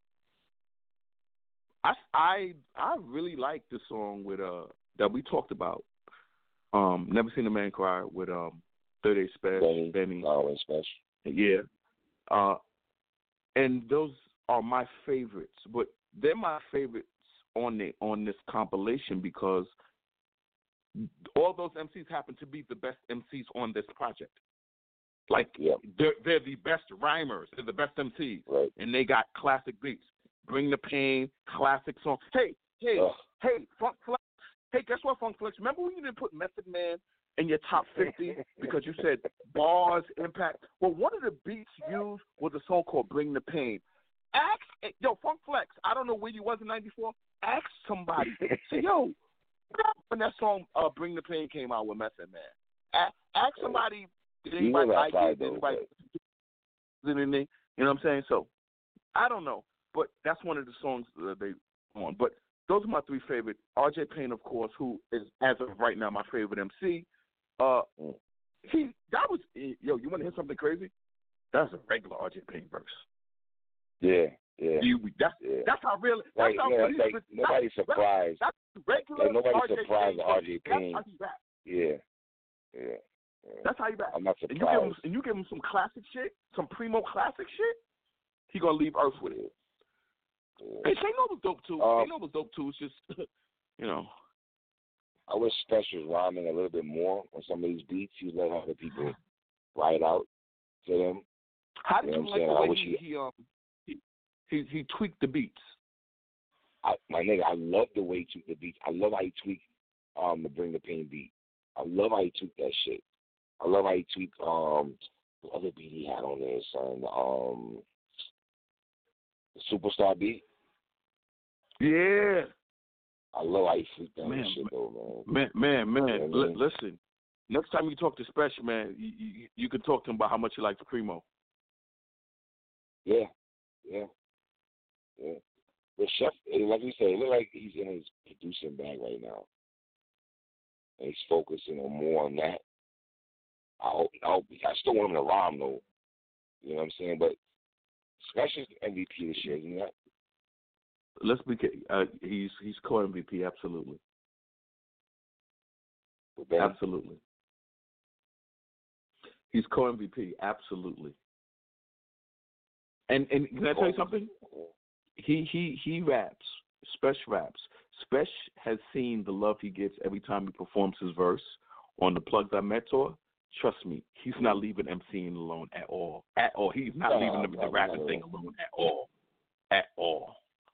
I I I really like the song with uh that we talked about. Um, Never Seen a Man Cry with um thirty-eight Special, Benny, Benny. oh, Special. Yeah, uh, and those are my favorites, but they're my favorites on the on this compilation because all those M Cs happen to be the best M Cs on this project. Like yep. they're they're the best rhymers, they're the best M Cs, right. And they got classic beats. Bring the Pain, classic song. Hey, hey, Ugh. hey, Funk Flex. Hey, guess what, Funk Flex? Remember when you didn't put Method Man in your top fifty because you said bars, impact? Well, one of the beats used was a song called Bring the Pain. Ask, yo, Funk Flex, I don't know where you was in ninety-four. Ask somebody. Say, yo, when that song uh, Bring the Pain came out with Method Man. Ask, ask somebody, did anybody like it? Did anybody, you know what I'm saying? So, I don't know. But that's one of the songs that they on. But those are my three favorite. R J Payne, of course, who is, as of right now, my favorite M C. Uh, he, that was, yo, you want to hear something crazy? That's a regular R J Payne verse. Yeah, yeah. You, that's, yeah. that's how real. That's like, how yeah, real. Like, that's, nobody's that's, surprised. That's regular. Like, nobody's R J surprised Payne, at R J Payne. That's how he rap. Yeah, yeah. yeah. That's how you rap. I'm not And surprised. you give him, and you give him some classic shit, some primo classic shit. He gonna leave Earth with it. Yeah. Hey, Shane Noble's dope too. Um, Shane Noble's dope too. It's just, you know. I wish Special's rhyming a little bit more on some of these beats. He's letting other people write out to them. How did you, you, know like what the way wish he, he um he, he he tweaked the beats? I, my nigga, I love the way he tweaked the beats. I love how he tweaked um the Bring the Pain beat. I love how he tweaked that shit. I love how he tweaked um the other beat he had on there, son. Um, the Superstar beat. Yeah. I love how he tweaked that man, shit though, man. Man, man, man. You know L- listen, next time you talk to Special, man, you, you, you can talk to him about how much you like the Primo. Yeah, yeah, yeah. But Chef, like you said, it look like he's in his producing bag right now. And he's focusing on more on that. I hope, I hope, I still want him to rhyme though. You know what I'm saying? But Special's M V P this year, isn't that? Let's be. Uh, he's he's co-M V P, absolutely, absolutely. He's co-M V P, absolutely. And and can I tell you something? He he he raps. Special raps. Special has seen the love he gets every time he performs his verse on the Plugs I Met tour. Trust me, he's not leaving MCing alone at all. At all. He's not No, leaving the, no, the rapping no. thing alone at all. At all.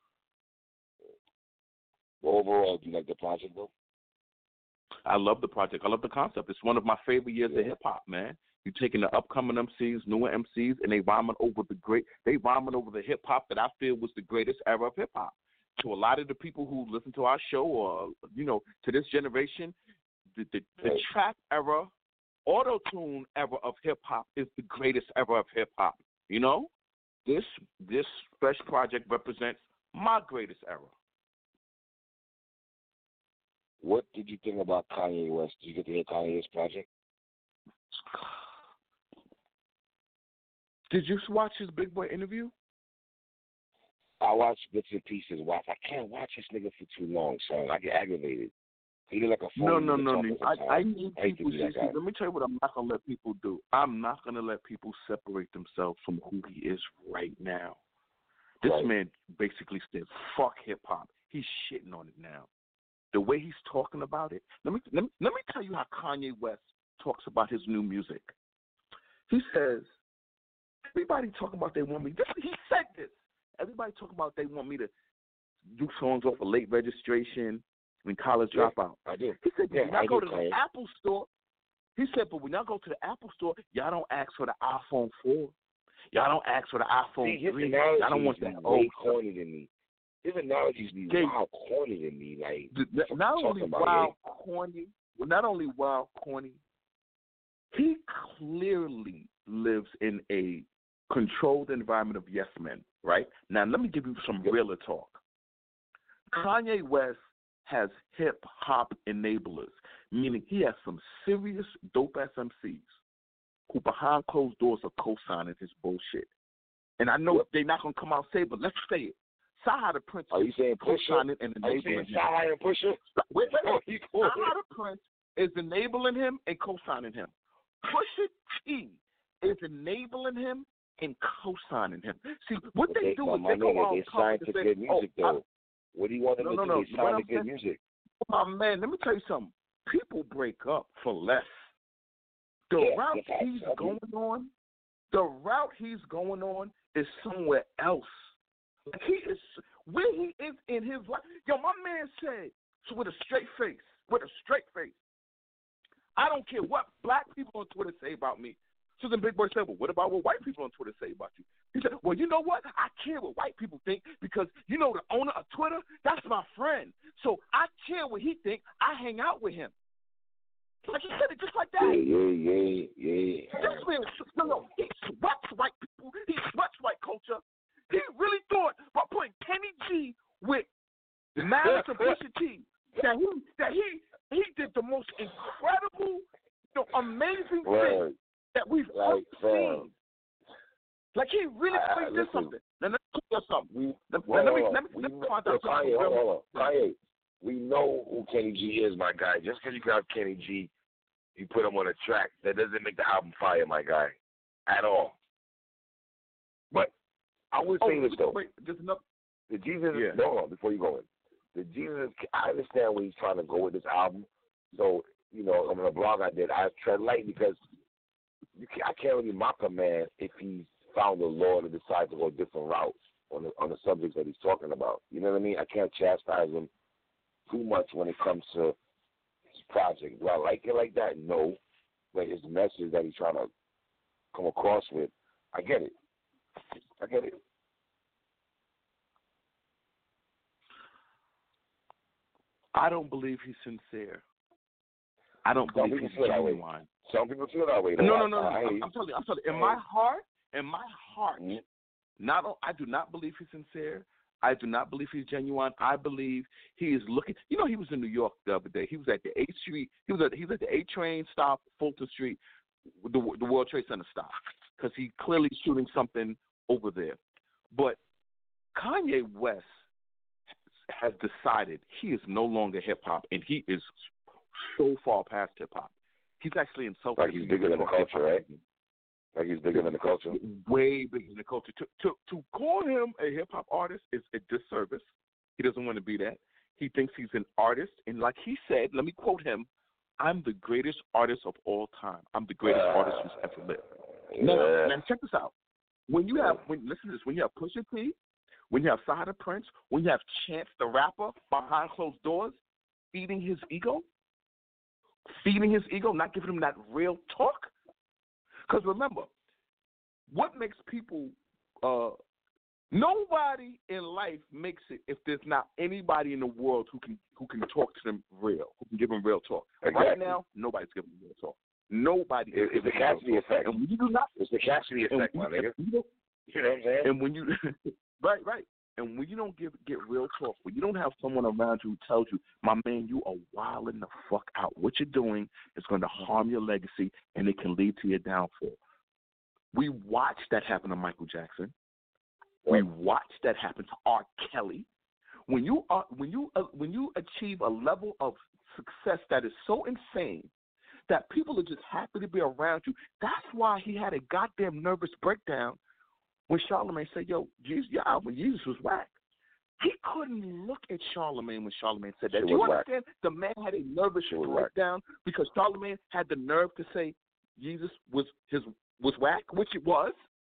Well, overall, do you like the project, though? I love the project. I love the concept. It's one of my favorite years Yeah. of hip hop, man. You're taking the upcoming M Cs, newer M Cs, and they rhyming over the great. They rhyming over the hip hop that I feel was the greatest era of hip hop. To a lot of the people who listen to our show, or you know, to this generation, the the, the Right. trap era, auto tune era of hip hop is the greatest era of hip hop. You know, this this fresh project represents my greatest era. What did you think about Kanye West? Did you get to hear Kanye's project? Did you watch his Big Boy interview? I watch bits and pieces. Watch. I can't watch this nigga for too long, son. I get aggravated. He look like a No, phony no, nigga no, talking no. all the I, I time. need I hate to people. be See, that see, guy. let me tell you what I'm not gonna let people do. I'm not gonna let people separate themselves from who he is right now. This Right. man basically said, "Fuck hip hop." He's shitting on it now. The way he's talking about it. Let me let me let me tell you how Kanye West talks about his new music. He says, "Everybody talking about they want me." This, he said this. Everybody talking about they want me to do songs off of Late Registration and College Yeah. Dropout. I do. He said, Yeah, when I I go do, to Kanye. the Apple store, he said, but when y'all go to the Apple store, y'all don't ask for the iPhone four. Y'all don't ask for the iPhone See, his three. Y'all don't want analogies that be way old corny to me. His analogies be Okay. wild corny to me. Like, stuff. what you Not talking only about, wild, yeah? corny, well, not only wild, corny, he clearly lives in a controlled environment of yes men, right? Now, let me give you some realer talk. Kanye West has hip-hop enablers, meaning he has some serious dope-ass M Cs who behind closed doors are co-signing his bullshit. And I know Yep. they're not going to come out and say it, but let's say it. Saha the Prince Are you is saying Pusha? co-signing and Are you saying enabling him. Shy and Pusha? Wait, wait, Oh, wait. you cool. Saha the Prince is enabling him and co-signing him. Pusha T is enabling him and co-signing him. See, what But they, they, do but is my they go nigga, out they and signed come to and say, good music, oh, I- though. What do you want them No, to no, do? no. They You know signed what to I'm good saying? music. My man, let me tell you something. People break up for less. The Yeah, route that's he's right. going on, the route he's going on is somewhere else. Like he is where he is in his life. Yo, my man said, so with a straight face, with a straight face, I don't care what black people on Twitter say about me. So then Big Boy said, well, what about what white people on Twitter say about you? He said, well, you know what? I care what white people think because, you know, the owner of Twitter, that's my friend. So I care what he think. I hang out with him. Like he said it just like that. Yeah, yeah, yeah, yeah. This man, no, no, he sweats white people. He sweats white culture. He really thought by putting Kenny G with Malice and Pusha T that he that he he did the most incredible, you know, amazing thing Word. that we've Like, ever fam. seen. Like he really I- I- really did listen. something. Now let me tell you something. We, Let, well, let me hold let me on. let me We- find yo, out something. Kanye, hold real- on, hold on. Kanye, we know who Kenny G is, my guy. Just because you got Kenny G, you put him on a track, that doesn't make the album fire, my guy, at all. But I would Oh, say this, though. wait, just enough. The Jesus, Yeah. no, hold on, before you go in. The Jesus, I understand where he's trying to go with this album. So, you know, on the blog I did, I tread light because you can, I can't really mock a man if he's found the Lord and decides to go different routes on the, on the subjects that he's talking about. You know what I mean? I can't chastise him too much when it comes to his project. Do I like it like that? No. But his message that he's trying to come across with, I get it. I get it. I don't believe he's sincere. I don't Some believe people he's feel that way. genuine. Some people feel that way. Though. No, I- no, no, no. I, I hear I'm, you. I'm telling you. I'm telling you. In I my hear you. heart, in my heart, Mhm. not o- I do not believe he's sincere. I do not believe he's genuine. I believe he is looking. You know, he was in New York the other day. He was at the eighth Street. He was at he was at the eight train stop, Fulton Street, the the World Trade Center stop, because he clearly shooting something over there. But Kanye West has decided he is no longer hip hop, and he is so far past hip hop. He's actually insulting. Like he's bigger than the culture, right? Like he's bigger than the culture. Way bigger than the culture. To to to call him a hip hop artist is a disservice. He doesn't want to be that. He thinks he's an artist, and like he said, let me quote him: I'm the greatest artist of all time. I'm the greatest Uh, artist who's ever lived. Yeah. Now, now check this out. When you have, when listen to this, when you have Pusha T, when you have Sada Prince, when you have Chance the Rapper behind closed doors, feeding his ego, feeding his ego, not giving him that real talk. Because remember, what makes people, uh, nobody in life makes it if there's not anybody in the world who can who can talk to them real, who can give them real talk. Exactly. Right now, nobody's giving them real talk. Nobody. It, it's the Cassidy effect. And when you do not, it's the Cassidy effect, my nigga. You know what I'm saying? And when you, right, right. And when you don't give get real talk, when you don't have someone around you who tells you, my man, you are wilding the fuck out. What you're doing is going to harm your legacy, and it can lead to your downfall. We watched that happen to Michael Jackson. We watched that happen to R. Kelly. When you are, when you uh, when you achieve a level of success that is so insane that people are just happy to be around you, that's why he had a goddamn nervous breakdown when Charlamagne said, "Yo, Jesus, your album, Jesus was whack." He couldn't look at Charlamagne when Charlamagne said that. It Do you was understand? whack. The man had a nervous breakdown because Charlamagne had the nerve to say Jesus was his was whack, which it was.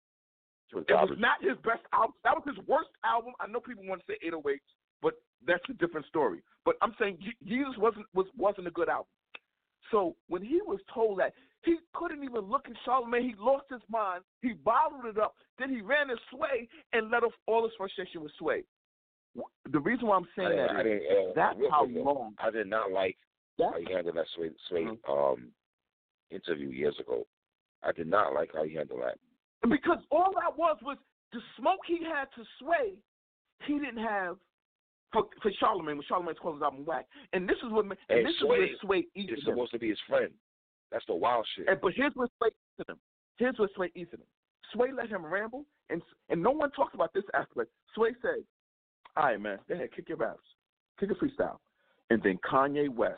It was not his best album. That was his worst album. I know people want to say eight oh eights, but that's a different story. But I'm saying Jesus wasn't was wasn't a good album. So when he was told that, he couldn't even look at Charlamagne. He lost his mind. He bottled it up. Then he ran his Sway and let off all his frustration with Sway. The reason why I'm saying that is uh, that's how long. I did not like that, how he handled that Sway, Sway mm-hmm. um, interview years ago. I did not like how he handled that. Because all that was was the smoke he had to Sway, he didn't have for, for Charlamagne when Charlamagne's called his album whack. And this is what and hey, this Sway, is where Sway eats is him. supposed to be his friend. That's the wild shit. And, but here's what Sway eats him. Here's what Sway eats him. Sway let him ramble, and and no one talks about this aspect. Sway said, "All right, man, go ahead, kick your raps, kick a freestyle," and then Kanye West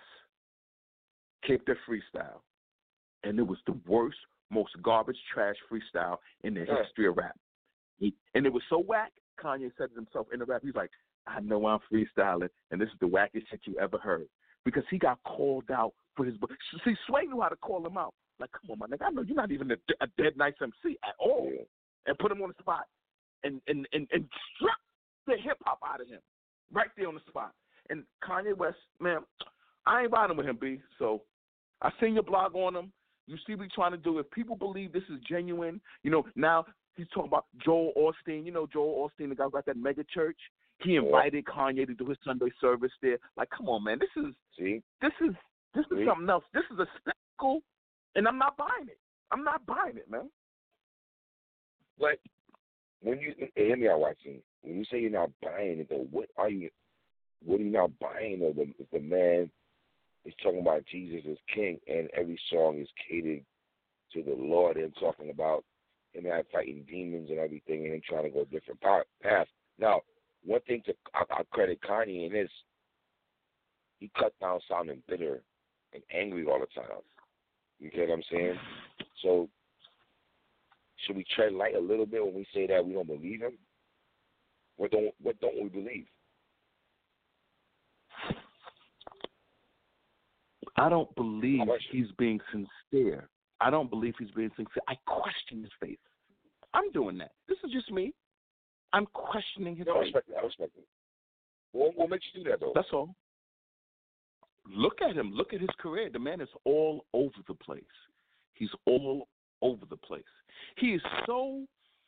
kicked a freestyle, and it was the worst, most garbage trash freestyle in the yeah. history of rap. He, and it was so whack, Kanye said it himself in the rap, he's like, "I know I'm freestyling, and this is the wackest shit you ever heard." Because he got called out for his book. See, Sway knew how to call him out. Like, come on, my nigga, I know you're not even a, a dead nice M C at all. Yeah. And put him on the spot and, and, and, and struck the hip-hop out of him right there on the spot. And Kanye West, man, I ain't riding with him, B. So I seen your blog on him. You see what he's trying to do. If people believe this is genuine, you know, now he's talking about Joel Osteen. You know Joel Osteen, the guy who got that mega church? He invited yeah. Kanye to do his Sunday service there. Like, come on, man. This is see? this is this is see? something else. This is a spectacle, and I'm not buying it. I'm not buying it, man. But when you hear me out, watching, when you say you're not buying it, though, what are you? What are you not buying? Though, the, the man is talking about Jesus as King, and every song is catered to the Lord, and talking about him fighting demons and everything, and him trying to go a different path. Now, one thing to I, I credit Kanye in is he cut down sounding bitter and angry all the time. You get what I'm saying? So should we tread light a little bit when we say that we don't believe him? What don't what don't we believe? I don't believe he's being sincere. I don't believe he's being sincere. I question his faith. I'm doing that. This is just me. I'm questioning his no, faith. I respect it. I respect it. What, what makes you do that, though? That's all. Look at him. Look at his career. The man is all over the place. He's all over the place. He is so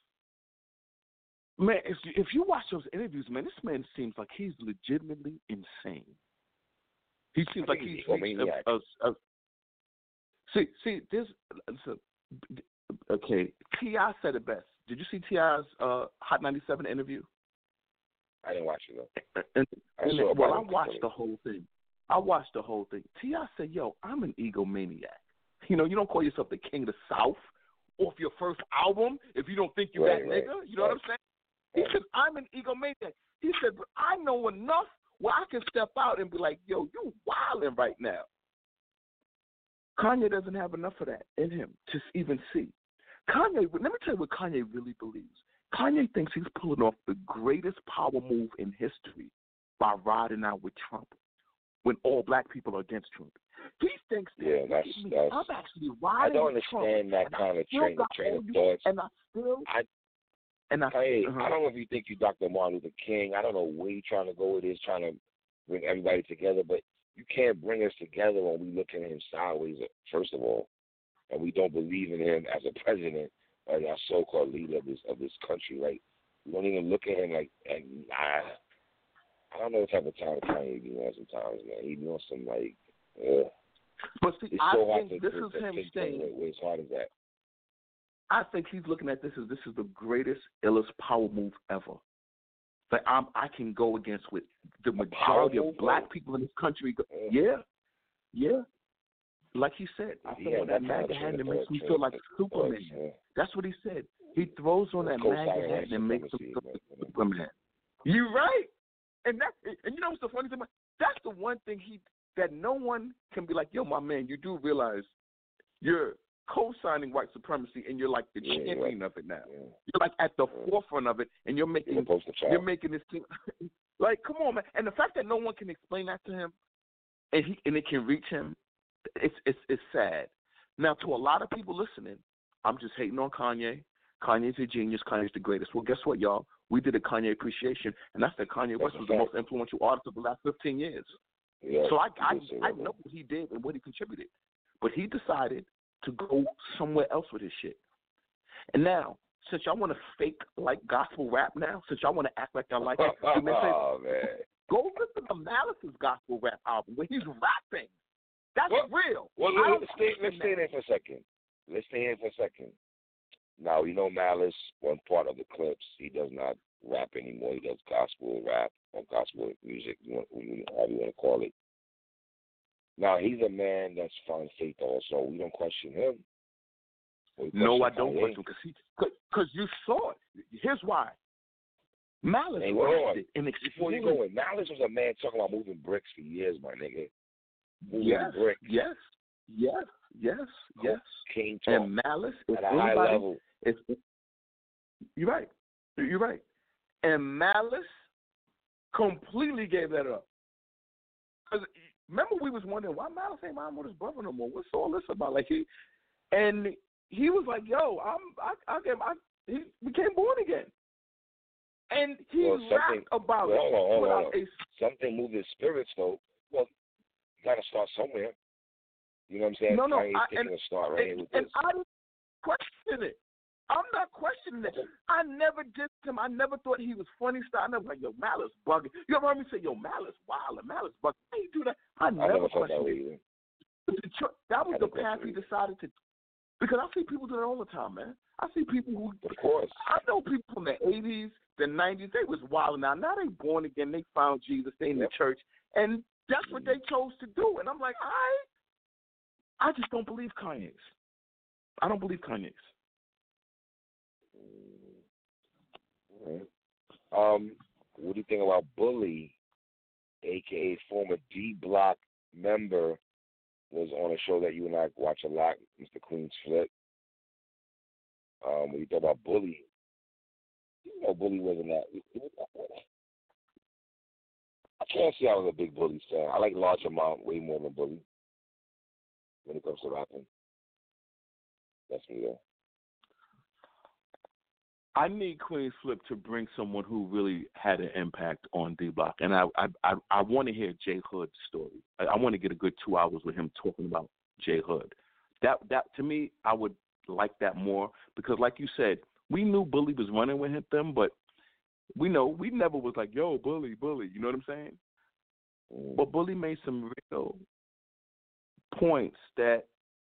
man. If you, if you watch those interviews, man, this man seems like he's legitimately insane. He seems like he's a, a, a, see see this. So, okay, T I said it best. Did you see T I's uh, Hot ninety-seven interview? I didn't watch it though. And, I and, saw well, I watched the whole thing. I watched the whole thing. T I said, "Yo, I'm an egomaniac. You know, you don't call yourself the king of the South off your first album if you don't think you're right, that right, nigga. You know right. what I'm saying?" He said, "I'm an egomaniac." He said, "But I know enough where I can step out and be like, yo, you wilding right now." Kanye doesn't have enough of that in him to even see. Kanye, let me tell you what Kanye really believes. Kanye thinks he's pulling off the greatest power move in history by riding out with Trump. when all black people are against Trump. He thinks that. Yeah, that's, me, that's I'm actually I riding don't with understand Trump, that kind of train, train of you, thoughts. And I still, I, and I, hey, uh-huh. I don't know if you think you Doctor Martin Luther King. I don't know where you're trying to go with this, trying to bring everybody together, but you can't bring us together when we look at him sideways, first of all, and we don't believe in him as a president or our so-called leader of this of this country. Like, we don't even look at him like, and I, I don't know what type of time Kanye be on sometimes, man. He be on some, like, uh, but see, it's I so hard think to, this to, is to him think saying, where, where his heart is at. I think he's looking at this as this is the greatest, illest power move ever. That I'm, I can go against with the majority of black people in this country. Yeah, yeah. Like he said, I Yeah, throw on that MAGA hat and makes me feel like Superman. Yeah. That's what he said. He throws on that MAGA hat and makes him feel like Superman. You're right. And that, and you know what's the funny thing? That's the one thing he that no one can be like, yo, my man, you do realize you're co-signing white supremacy, and you're like the yeah, champion right. of it now. Yeah. You're like at the yeah. forefront of it, and you're making you're, you're making this thing. Like, come on, man! And the fact that no one can explain that to him, and he and it can reach him, it's it's it's sad. Now, to a lot of people listening, I'm just hating on Kanye. Kanye's a genius. Kanye's the greatest. Well, guess what, y'all? We did a Kanye appreciation, and that's that Kanye West was the most influential artist of the last fifteen years. Yeah, so I I, that, I know what he did and what he contributed, but he decided to go somewhere else with his shit. And now, since y'all want to fake like gospel rap now, since y'all want to act like y'all like it, oh, man. go listen to Malice's gospel rap album where he's rapping. That's well, real. Well, let's stay, let's stay there for a second. Let's stay here for a second. Now, you know Malice, one part of the clips, he does not rap anymore. He does gospel rap or gospel music, however you want to call it. Now, he's a man that's found faith also. We don't question him. Question no, I don't Kanye. question him because you saw it. Here's why. Malice hey, rapped it and before you go in, Malice was a man talking about moving bricks for years, my nigga. Moving yes, bricks. yes, yes, yes, yes. King talk and Malice is at a high anybody, level. It's, you're right. You're right. And Malice completely gave that up. Because remember, we was wondering why Malice ain't mom with his brother no more. What's all this about? Like he, and he was like, "Yo, I'm, I, I, I, he became born again." And he well, rapped about well, it. Hold on, hold on. A, something moved his spirits, though. Well, you got to start somewhere. You know what I'm saying? No, no, Kanye's I, taking and, a start right and, here with and this. I didn't question it. I'm not questioning it. I never did him. I never thought he was funny style. I never like, yo, Malice bugging. You ever heard me say, yo, Malice wild and Malice bugging? How you do that? I never, I never questioned that it. That was the path he decided to. Because I see people do that all the time, man. I see people who. Of course. I know people from the eighties, the nineties. They was wild now. Now they born again. They found Jesus. They in yep. the church, and that's what they chose to do. And I'm like, I, I just don't believe Kanye's. I don't believe Kanye's. Right. Um, what do you think about Bully, aka former D Block member, was on a show that you and I watch a lot, Mister Queen's Flip. Um, when you talk about Bully, you know Bully wasn't that. I can't say I was a big Bully fan. I like Large Amount way more than Bully when it comes to rapping. That's me though. I need Queen's Flip to bring someone who really had an impact on D Block, and I I I, I want to hear J Hood's story. I, I want to get a good two hours with him talking about J Hood. That that to me, I would like that more because, like you said, we knew Bully was running with him, but we know we never was like, yo, Bully, Bully. You know what I'm saying? Mm. But Bully made some real points that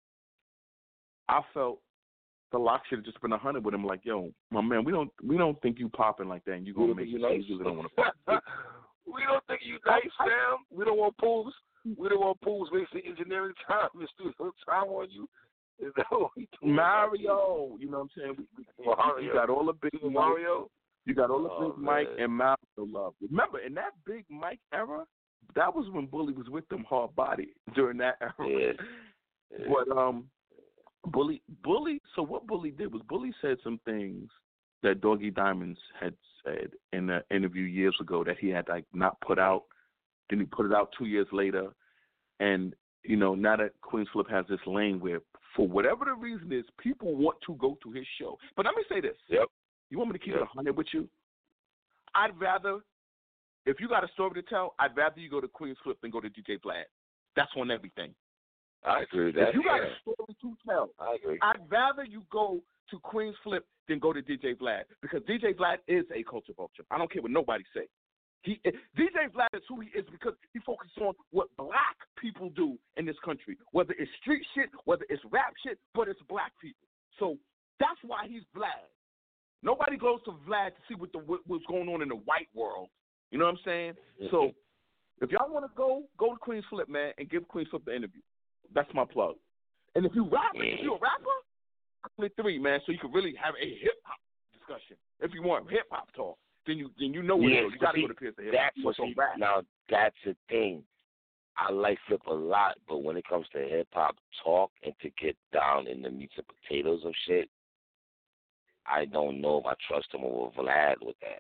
I felt the Lock should have just been a hundred with him. Like, yo, my man, we don't we don't think you popping like that, and you gonna make you nice. You really don't want to pop. We don't think you nice, Sam. We don't want pools. We don't want pools wasting engineering time and studio time on you. Is that what we do? Mario, you know what I'm saying? We, we, Mario. You got all the big Mario. You got all the oh, big man. Mike and Mario love. Remember, in that big Mike era, that was when Bully was with them hard body during that era. Yeah. Yeah. But um, Bully, Bully. So what Bully did was Bully said some things that Doggy Diamonds had said in an interview years ago that he had like not put out Then he put it out two years later, and you know now that Queens Flip has this lane where, for whatever the reason is, people want to go to his show. But let me say this. Yep. You want me to keep yep. it one hundred with you? I'd rather, if you got a story to tell, I'd rather you go to Queens Flip than go to D J Vlad. That's on everything. I agree with that. If you got yeah. a story to tell, I agree. I'd rather you go to Queens Flip than go to D J Vlad, because D J Vlad is a culture vulture. I don't care what nobody say. He D J Vlad is who he is because he focuses on what black people do in this country, whether it's street shit, whether it's rap shit, but it's black people. So that's why he's Vlad. Nobody goes to Vlad to see what the what, what's going on in the white world. You know what I'm saying? So if y'all want to go, go to Queens Flip, man, and give Queens Flip the interview. That's my plug. And if you rap, if you're a rapper, click three, man, so you can really have a hip hop discussion. If you want hip hop talk, then you then you know what yes, to go. You got to go to Pierce the Hip. That's what see, rap. Now that's the thing. I like Flip a lot, but when it comes to hip hop talk and to get down in the meats and potatoes of shit, I don't know if I trust him over Vlad with that.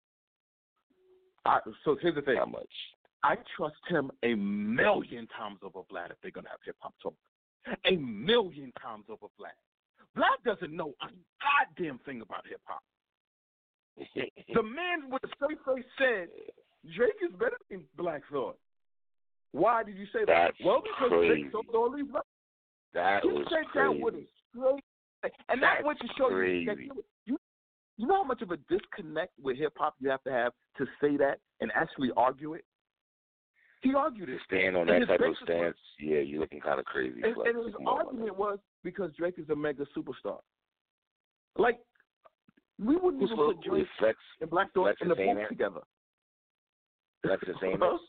I, so here's the thing. How much? I trust him a million times over Vlad if they're gonna have hip hop talk. A million times over Vlad. Vlad doesn't know a goddamn thing about hip hop. The man with the straight face said Drake is better than Black Thought. Why did you say that? That's well, because crazy. Drake sold all these records. That he was said crazy. that with a straight face. And That's that went to show crazy. you that you, you you know how much of a disconnect with hip hop you have to have to say that and actually argue it? He argued it. To stand on and that type of was, stance, yeah, you're looking kind of crazy. And, like, and his argument was because Drake is a mega superstar. Like, we wouldn't Who's even put Drake Flex, and Black Thought Flex in the is saying booth that? together. Flex is saying that?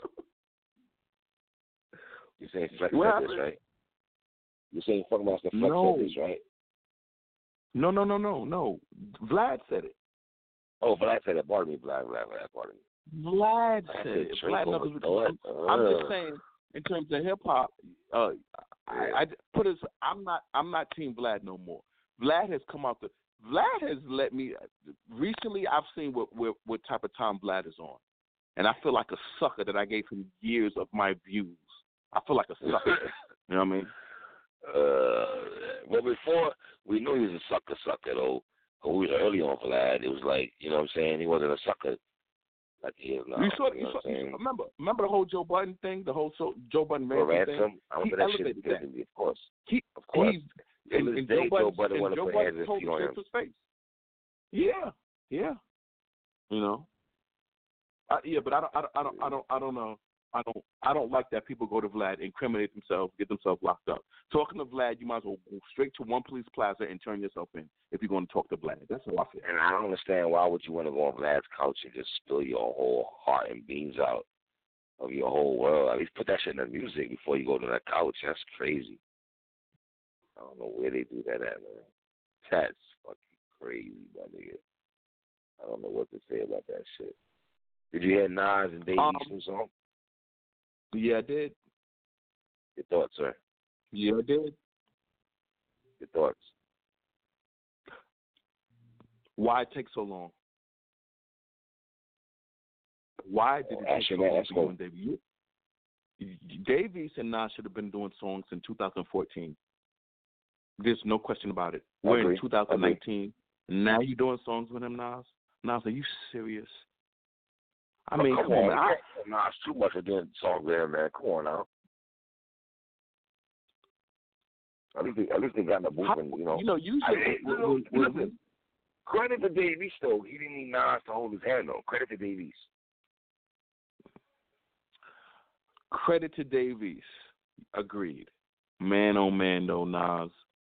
You're saying Flex What said this, happened? right? You're saying fucking Master Flex No. said this, right? No, no, no, no, no. Vlad said it. Oh, Vlad said it. Pardon me, Vlad, Vlad, Vlad, pardon me. Vlad I said said it. Drake Vlad over knows what Thought. I'm, I'm just Ugh. saying, in terms of hip hop, uh, I, I put his. I'm not. I'm not Team Vlad no more. Vlad has come out the. Vlad has let me. Recently, I've seen what, what what type of time Vlad is on, and I feel like a sucker that I gave him years of my views. I feel like a sucker. You know what I mean? Uh, well, before we knew he was a sucker, sucker though. When we was early on Vlad, it was like, you know what I'm saying? He wasn't a sucker like he is now. You saw, you you know saw, what I'm saying? remember, remember the whole Joe Budden thing, the whole so, Joe Budden For ransom ransom, thing. I He remember that shit. elevated that. Vividly, of course, He, of course. He's, To and, this and day, Joe Joe Budden, Budden and wanted to Joe put Budden hands told and him feet on to him. his face. Yeah, yeah. You know. I, yeah, but I don't, I don't, I don't, I don't, I don't know. I don't, I don't like that people go to Vlad, incriminate themselves, get themselves locked up. Talking to Vlad, you might as well go straight to one police plaza and turn yourself in if you're going to talk to Vlad. That's how I feel. And I don't understand why would you want to go on Vlad's couch and just spill your whole heart and beans out of your whole world. At least put that shit in the music before you go to that couch. That's crazy. I don't know where they do that at, man. That's fucking crazy, my nigga. I don't know what to say about that shit. Did you hear Nas and Dave Um, East's new song? Yeah, I did. Your thoughts, sir? Yeah, I did. Your thoughts? Why it take so long? Why did it Oh, take so actually, long that's for you and Dave? You, Dave East and Nas should have been doing songs in two thousand fourteen. There's no question about it. We're Agree. in two thousand nineteen. Now you're doing songs with him, Nas? Nas, are you serious? I mean, oh, come, on, man. I, Nas too much for doing songs with him, man. Come on now. At least, they, at least they got in the booth how, and, you know. you know, usually, I mean, when- listen, when- when- listen, credit to Dave East, though. He didn't need Nas to hold his hand, though. Credit to Dave East. credit to Dave East. Agreed. Man, oh man, though, Nas.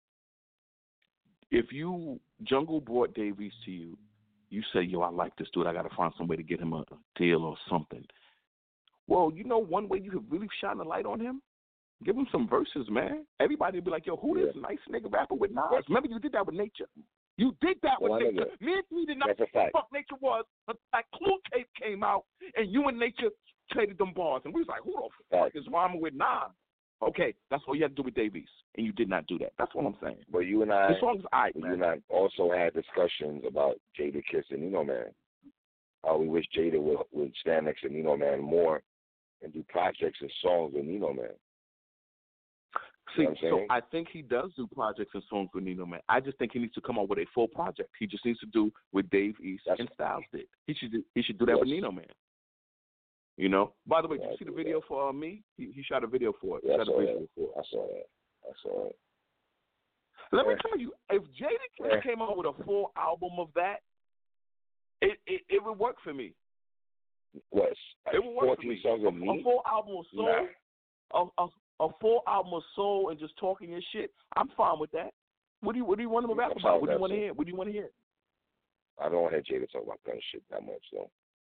If you Jungle brought Dave East to you, you say, yo, I like this dude. I got to find some way to get him a deal or something. Well, you know one way you could really shine a light on him? Give him some verses, man. Everybody would be like, yo, who Yeah. this nice nigga rapper with Nas? Remember, you did that with Nature. You did that with Well, I know Nature. that. Me and you did not That's a know what fact. the fuck Nature was until that Clue tape came out, and you and Nature traded them bars. And we was like, who the fuck is rhyming with Nas? Okay, that's all you had to do with Dave East, and you did not do that. That's what I'm saying. But you and I, The song's all right, you man. and I also had discussions about Jada kissing Nino Man. How we wish Jada would, would stand next to Nino Man more and do projects and songs with Nino Man. See, You know so I think he does do projects and songs with Nino Man. I just think he needs to come out with a full project. He just needs to do what Dave East That's, and Styles did. He should do, he should do that yes. with Nino Man. You know. By the way, Yeah, did you see the I do video that. for uh, me? He, he shot a video for it. Yeah, I shot saw a video that. for it. I saw that. I saw it. Let me Yeah. tell you, if Jada Kiss Yeah. came out with a full album of that, it it, it would work for me. What? Like It would work for fourteen me. songs A, of me? a full album of soul, Nah. a, a a full album of soul and just talking and shit. I'm fine with that. What do you What do you want him to Yeah, rap I'm about? fine What do you with want to that, hear? What do you want to hear? I don't want to hear Jada talk about gun shit that much, though.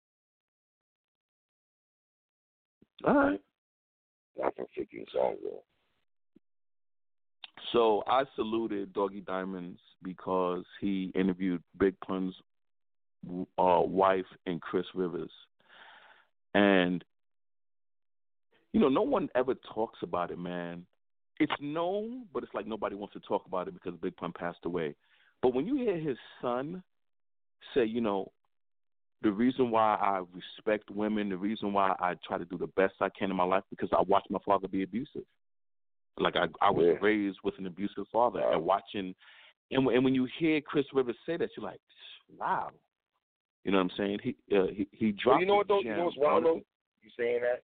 All right. Not for fifteen songs, though. So I saluted Doggy Diamonds because he interviewed Big Pun's uh, wife and Chris Rivers, and you know, no one ever talks about it, man. It's known, but it's like nobody wants to talk about it because Big Pun passed away. But when you hear his son say, you know, the reason why I respect women, the reason why I try to do the best I can in my life, because I watched my father be abusive. Like I, I was Yeah. raised with an abusive father, Wow. and watching, and, and when you hear Chris Rivers say that, you're like, wow. You know what I'm saying? He uh, he he dropped. Well, you know what though? the You gem. know what's wild though? You saying that?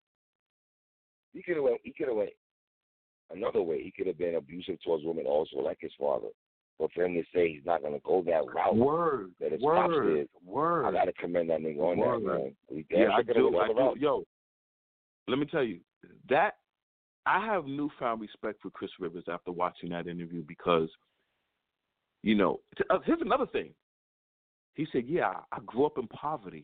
He could have went. He could have went another way. He could have been abusive towards women also, like his father. But for him to say he's not going to go that route, Word, that his pops word, did, word. I got to commend that nigga on Word. that, man. He Yeah, damn I sure could have do. went I the other route. do. Yo, let me tell you that I have newfound respect for Chris Rivers after watching that interview because, you know, uh, here's another thing. He said, "Yeah, I grew up in poverty."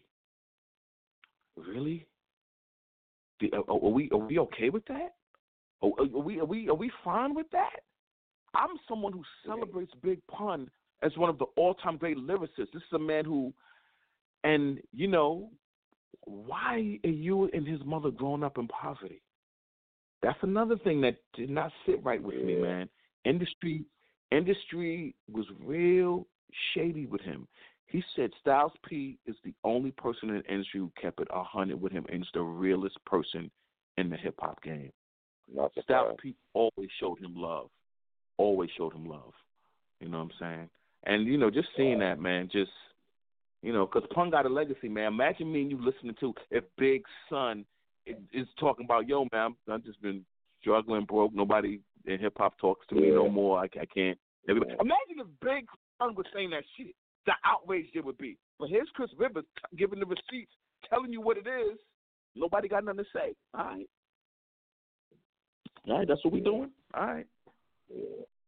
Really? Did- Are, are we are we okay with that? Are, are we are we are we fine with that? I'm someone who celebrates Big Pun as one of the all-time great lyricists. This is a man who, and you know, why are you and his mother growing up in poverty? That's another thing that did not sit right with me, man. Industry, industry was real shady with him. He said Styles P is the only person in the industry who kept it a hundred with him, and is the realest person in the hip hop game. Not the Styles time. P always showed him love. Always showed him love. You know what I'm saying? And, you know, just seeing that, man, just, you know, because Pun got a legacy, man. Imagine me and you listening to if Big Son is, is talking about, yo, man, I've just been struggling, broke. Nobody in hip-hop talks to me Yeah. no more. I, I can't. Everybody. Yeah. Imagine if Big Son was saying that shit. The outrage it would be. But here's Chris Rivers giving the receipts, telling you what it is. Nobody got nothing to say. All right. All right, that's what we doing. All right. Yeah.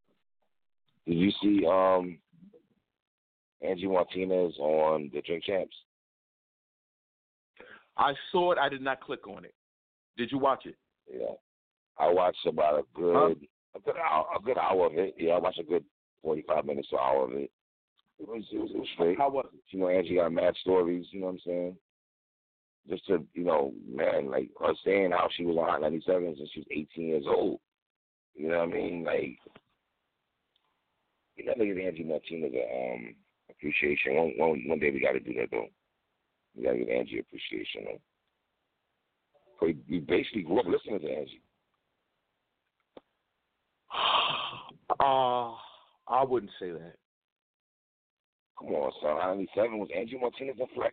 Did you see um Angie Martinez on the Drink Champs? I saw it. I did not click on it. Did you watch it? Yeah. I watched about a good Huh? a good hour a good hour of it. Yeah, I watched a good forty five minutes to an hour of it. It was it was, it was straight. How was it? You know, Angie got mad stories, you know what I'm saying? Just to, you know, man, like her saying how she was on Hot ninety-seven since she was eighteen years old. You know what I mean? Like, you gotta give Angie Martinez a um, appreciation. One, one, one day we gotta do that, though. We gotta give Angie appreciation, though. We, we basically grew up listening to Angie. Uh, I wouldn't say that. Come on, son. Hot ninety-seven was Angie Martinez and Flex.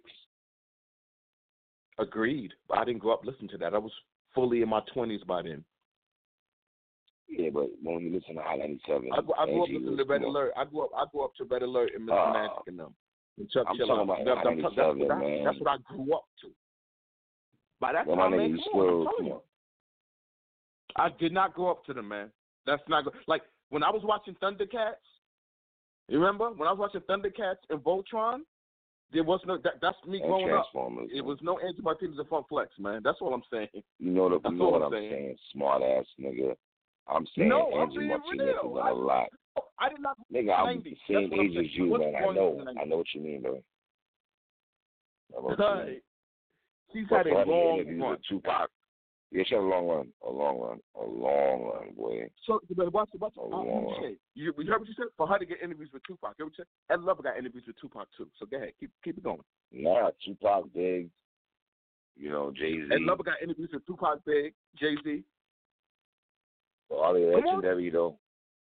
Agreed. But I didn't grow up listening to that. I was fully in my twenties by then. Yeah, but when you listen to Hot ninety-seven, I, I grew up Angie listening was, to Red come on. Alert. I grew up. I grew up to Red Alert and Mister Uh, Magic and them. And Chuck I'm Chill talking Out. about That- Hot that's, that's, what I, ninety-seven, man. that's what I grew up to. By that Well, my time, man, nigga, come on, I'm still, telling come you. on. I did not grow up to them, man. That's not good. Like, when I was watching Thundercats, you remember? When I was watching Thundercats and Voltron, there was no, that, that's me And growing up. Transformers. It man. was no Angie Martinez and Funk Flex, man. That's all I'm saying. You know, the, That's you know all what I'm I'm saying. saying, smart ass nigga. I'm saying No, I'm Angie being Martinez real. has done a lot. I did not. Nigga, I'm the nineties. same That's what I'm age as saying. you, What's man. I going know. on in the I nineties? know what you mean, bro. I know what you mean. Right. She's But had a funny long interviews run. with Tupac. Yeah, she had a long run. A long run. A long run, boy. So, but watch, watch, A uh, long you, run. say, you, you heard what you said? For her to get interviews with Tupac, you heard what you said? Ed Lover got interviews with Tupac too. So go ahead, keep keep it going. Nah, Tupac, Big, You know, Jay-Z. Ed Lover got interviews with Tupac, Big, Jay-Z. Well, are they legendary, though?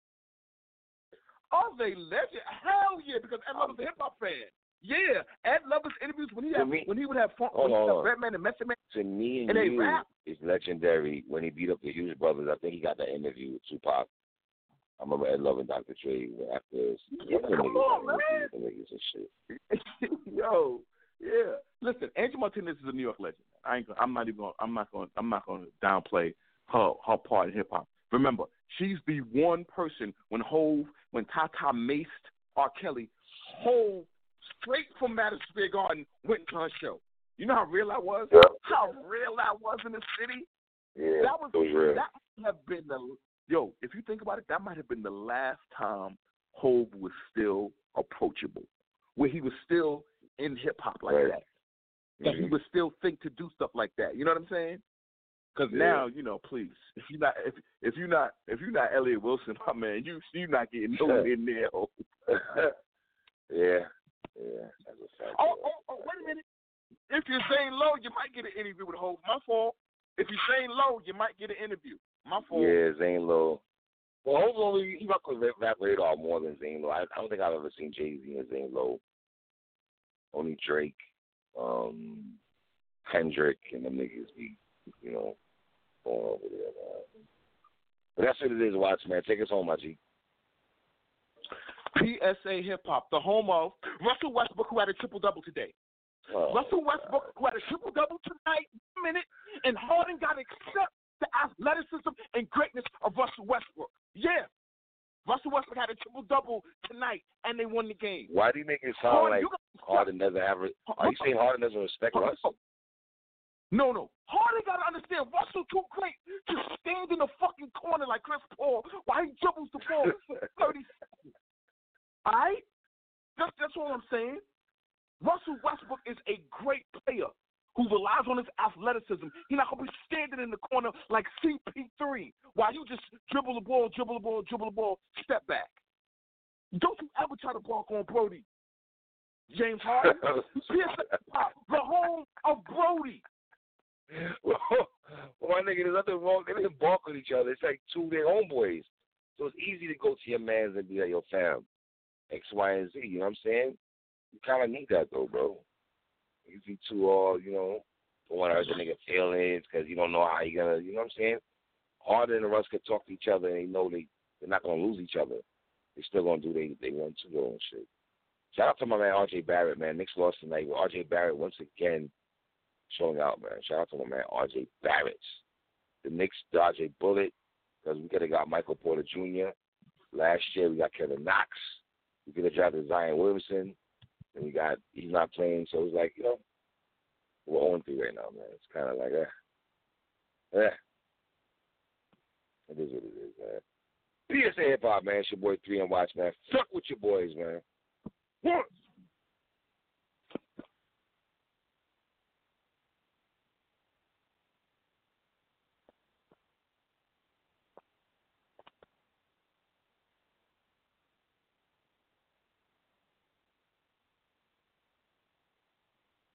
Are they legend? Hell yeah, because Ed Lover's a hip-hop fan. Yeah, Ed Lover's interviews when he had, me, when he would have fun, hold when on, he had Redman and Method Man. To me and, and you, they rap. is legendary when he beat up the Hughes brothers. I think he got that interview with Tupac. I remember Ed Lover and Doctor Dre after this. Yeah, come on, man. Niggas and shit. Yo, yeah. Listen, Angie Martinez is a New York legend. I ain't. I'm not even. Gonna, I'm not going. I'm not going to downplay her her part in hip hop. Remember, she's the one person when Hove, when Tata maced R. Kelly, Hove straight from Madison Square Garden went to her show. You know how real I was? Yeah. How real I was in the city? Yeah, that was, was real. That might have been the, yo, if you think about it, that might have been the last time Hove was still approachable, where he was still in hip-hop like right. that. That mm-hmm. he would still think to do stuff like that. You know what I'm saying? Because yeah. now, you know, please, if you're not, if if you're not, if you're not Elliott Wilson, my man, you you're not getting no in there. yeah, yeah, that's a fact. Oh, oh, oh, wait a minute. If you're saying low, you might get an interview with Hov. My fault. If you're saying low, you might get an interview. My fault. Yeah, Zane Lowe. Well, Hov only he rock with Rap Radar more than Zane Lowe. I, I don't think I've ever seen Jay-Z and Zane Lowe. Only Drake, um, Kendrick, and them niggas be, you know, going over there, man. But that's what it is, watch, man. Take us home, my G. P S A Hip Hop, the home of Russell Westbrook, who had a triple double today. Oh, Russell Westbrook, who had a triple double tonight, minute, and Harden got to accept the athleticism and greatness of Russell Westbrook. Yeah, Russell Westbrook had a triple double tonight, and they won the game. Why do you make it sound Harden, like Harden doesn't have? Re- Are you saying Harden doesn't respect Russ? No, no. Harden got to understand Russell too great to stand in the fucking corner like Chris Paul while he dribbles the ball for thirty seconds. All right? That's, that's all I'm saying. Russell Westbrook is a great player who relies on his athleticism. He's not going to be standing in the corner like C P three while you just dribble the ball, dribble the ball, dribble the ball, step back. Don't you ever try to block on Brody. James Harden, P S A Pop, the home of Brody. Well, my nigga, there's nothing wrong. They didn't bark with each other. It's like two of their homeboys. So it's easy to go to your mans and be like, yo, fam, X, Y, and Z. You know what I'm saying? You kind of need that, though, bro. You see two all, you know, don't want to hurt the nigga feelings because you don't know how you going to, you know what I'm saying? Harden and Russ can talk to each other and they know they, they're not going to lose each other. They're still going to do they, they want to go and shit. Shout out to my man R J Barrett, man. Knicks lost tonight with R J Barrett once again showing out, man. Shout out to my man R J Barrett. The Knicks dodged a bullet because we could have got Michael Porter Junior Last year we got Kevin Knox. We could have drafted Zion Williamson. And we got, he's not playing, so it's like, you know, we're oh and three right now, man. It's kind of like, eh. Eh. It is what it is, man. P S A Hip Hop, man. It's your boy three and Watch, man. Fuck with your boys, man. One.